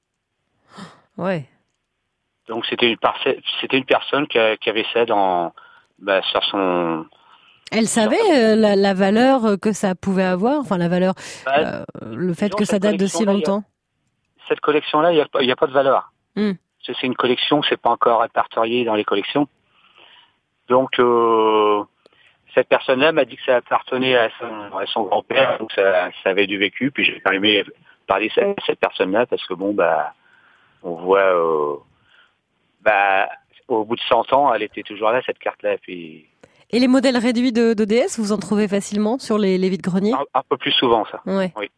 Ouais. Donc c'était une c'était une personne qui, a, qui avait ça dans bah, sur son. Elle savait euh, la, la valeur que ça pouvait avoir, enfin la valeur, bah, euh, le fait que ça date de si longtemps. A, cette collection-là, il y a il y a pas de valeur. Mm. C'est une collection, c'est pas encore répertorié dans les collections. Donc euh, cette personne-là m'a dit que ça appartenait à son, à son grand-père, donc ça, ça avait du vécu. Puis j'ai pas aimé parler à cette personne-là parce que bon, bah, on voit, euh, bah, au bout de cent ans, elle était toujours là, cette carte-là. Puis. Et les modèles réduits de, de D S, vous en trouvez facilement sur les, les vides-greniers? un, un peu plus souvent, ça. Ouais. Oui.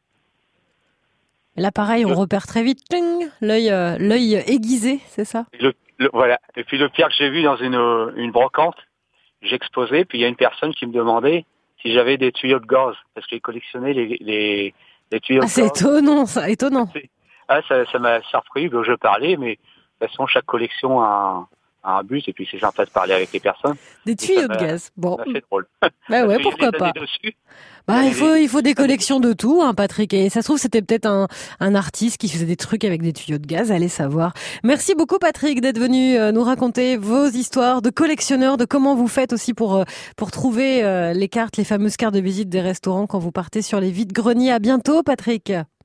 Là, pareil, on repère très vite, l'œil, euh, l'œil aiguisé, c'est ça? Le, le, voilà. Et puis le pire que j'ai vu dans une, une brocante, j'exposais, puis il y a une personne qui me demandait si j'avais des tuyaux de gaz, parce qu'il collectionnait les, les, les tuyaux ah, de gaz. Ah, c'est étonnant, ça, étonnant. Ah, ça, ça m'a surpris, donc je parlais, mais de toute façon, chaque collection a un, a un but, et puis c'est sympa de parler avec les personnes. Des tuyaux de gaz, bon. C'est drôle. Bah ouais, pourquoi pas. Bah, il faut, il faut des collections de tout, hein, Patrick. Et ça se trouve, c'était peut-être un, un artiste qui faisait des trucs avec des tuyaux de gaz, allez savoir. Merci beaucoup, Patrick, d'être venu nous raconter vos histoires de collectionneurs, de comment vous faites aussi pour, pour trouver les cartes, les fameuses cartes de visite des restaurants quand vous partez sur les vides-greniers. À bientôt, Patrick.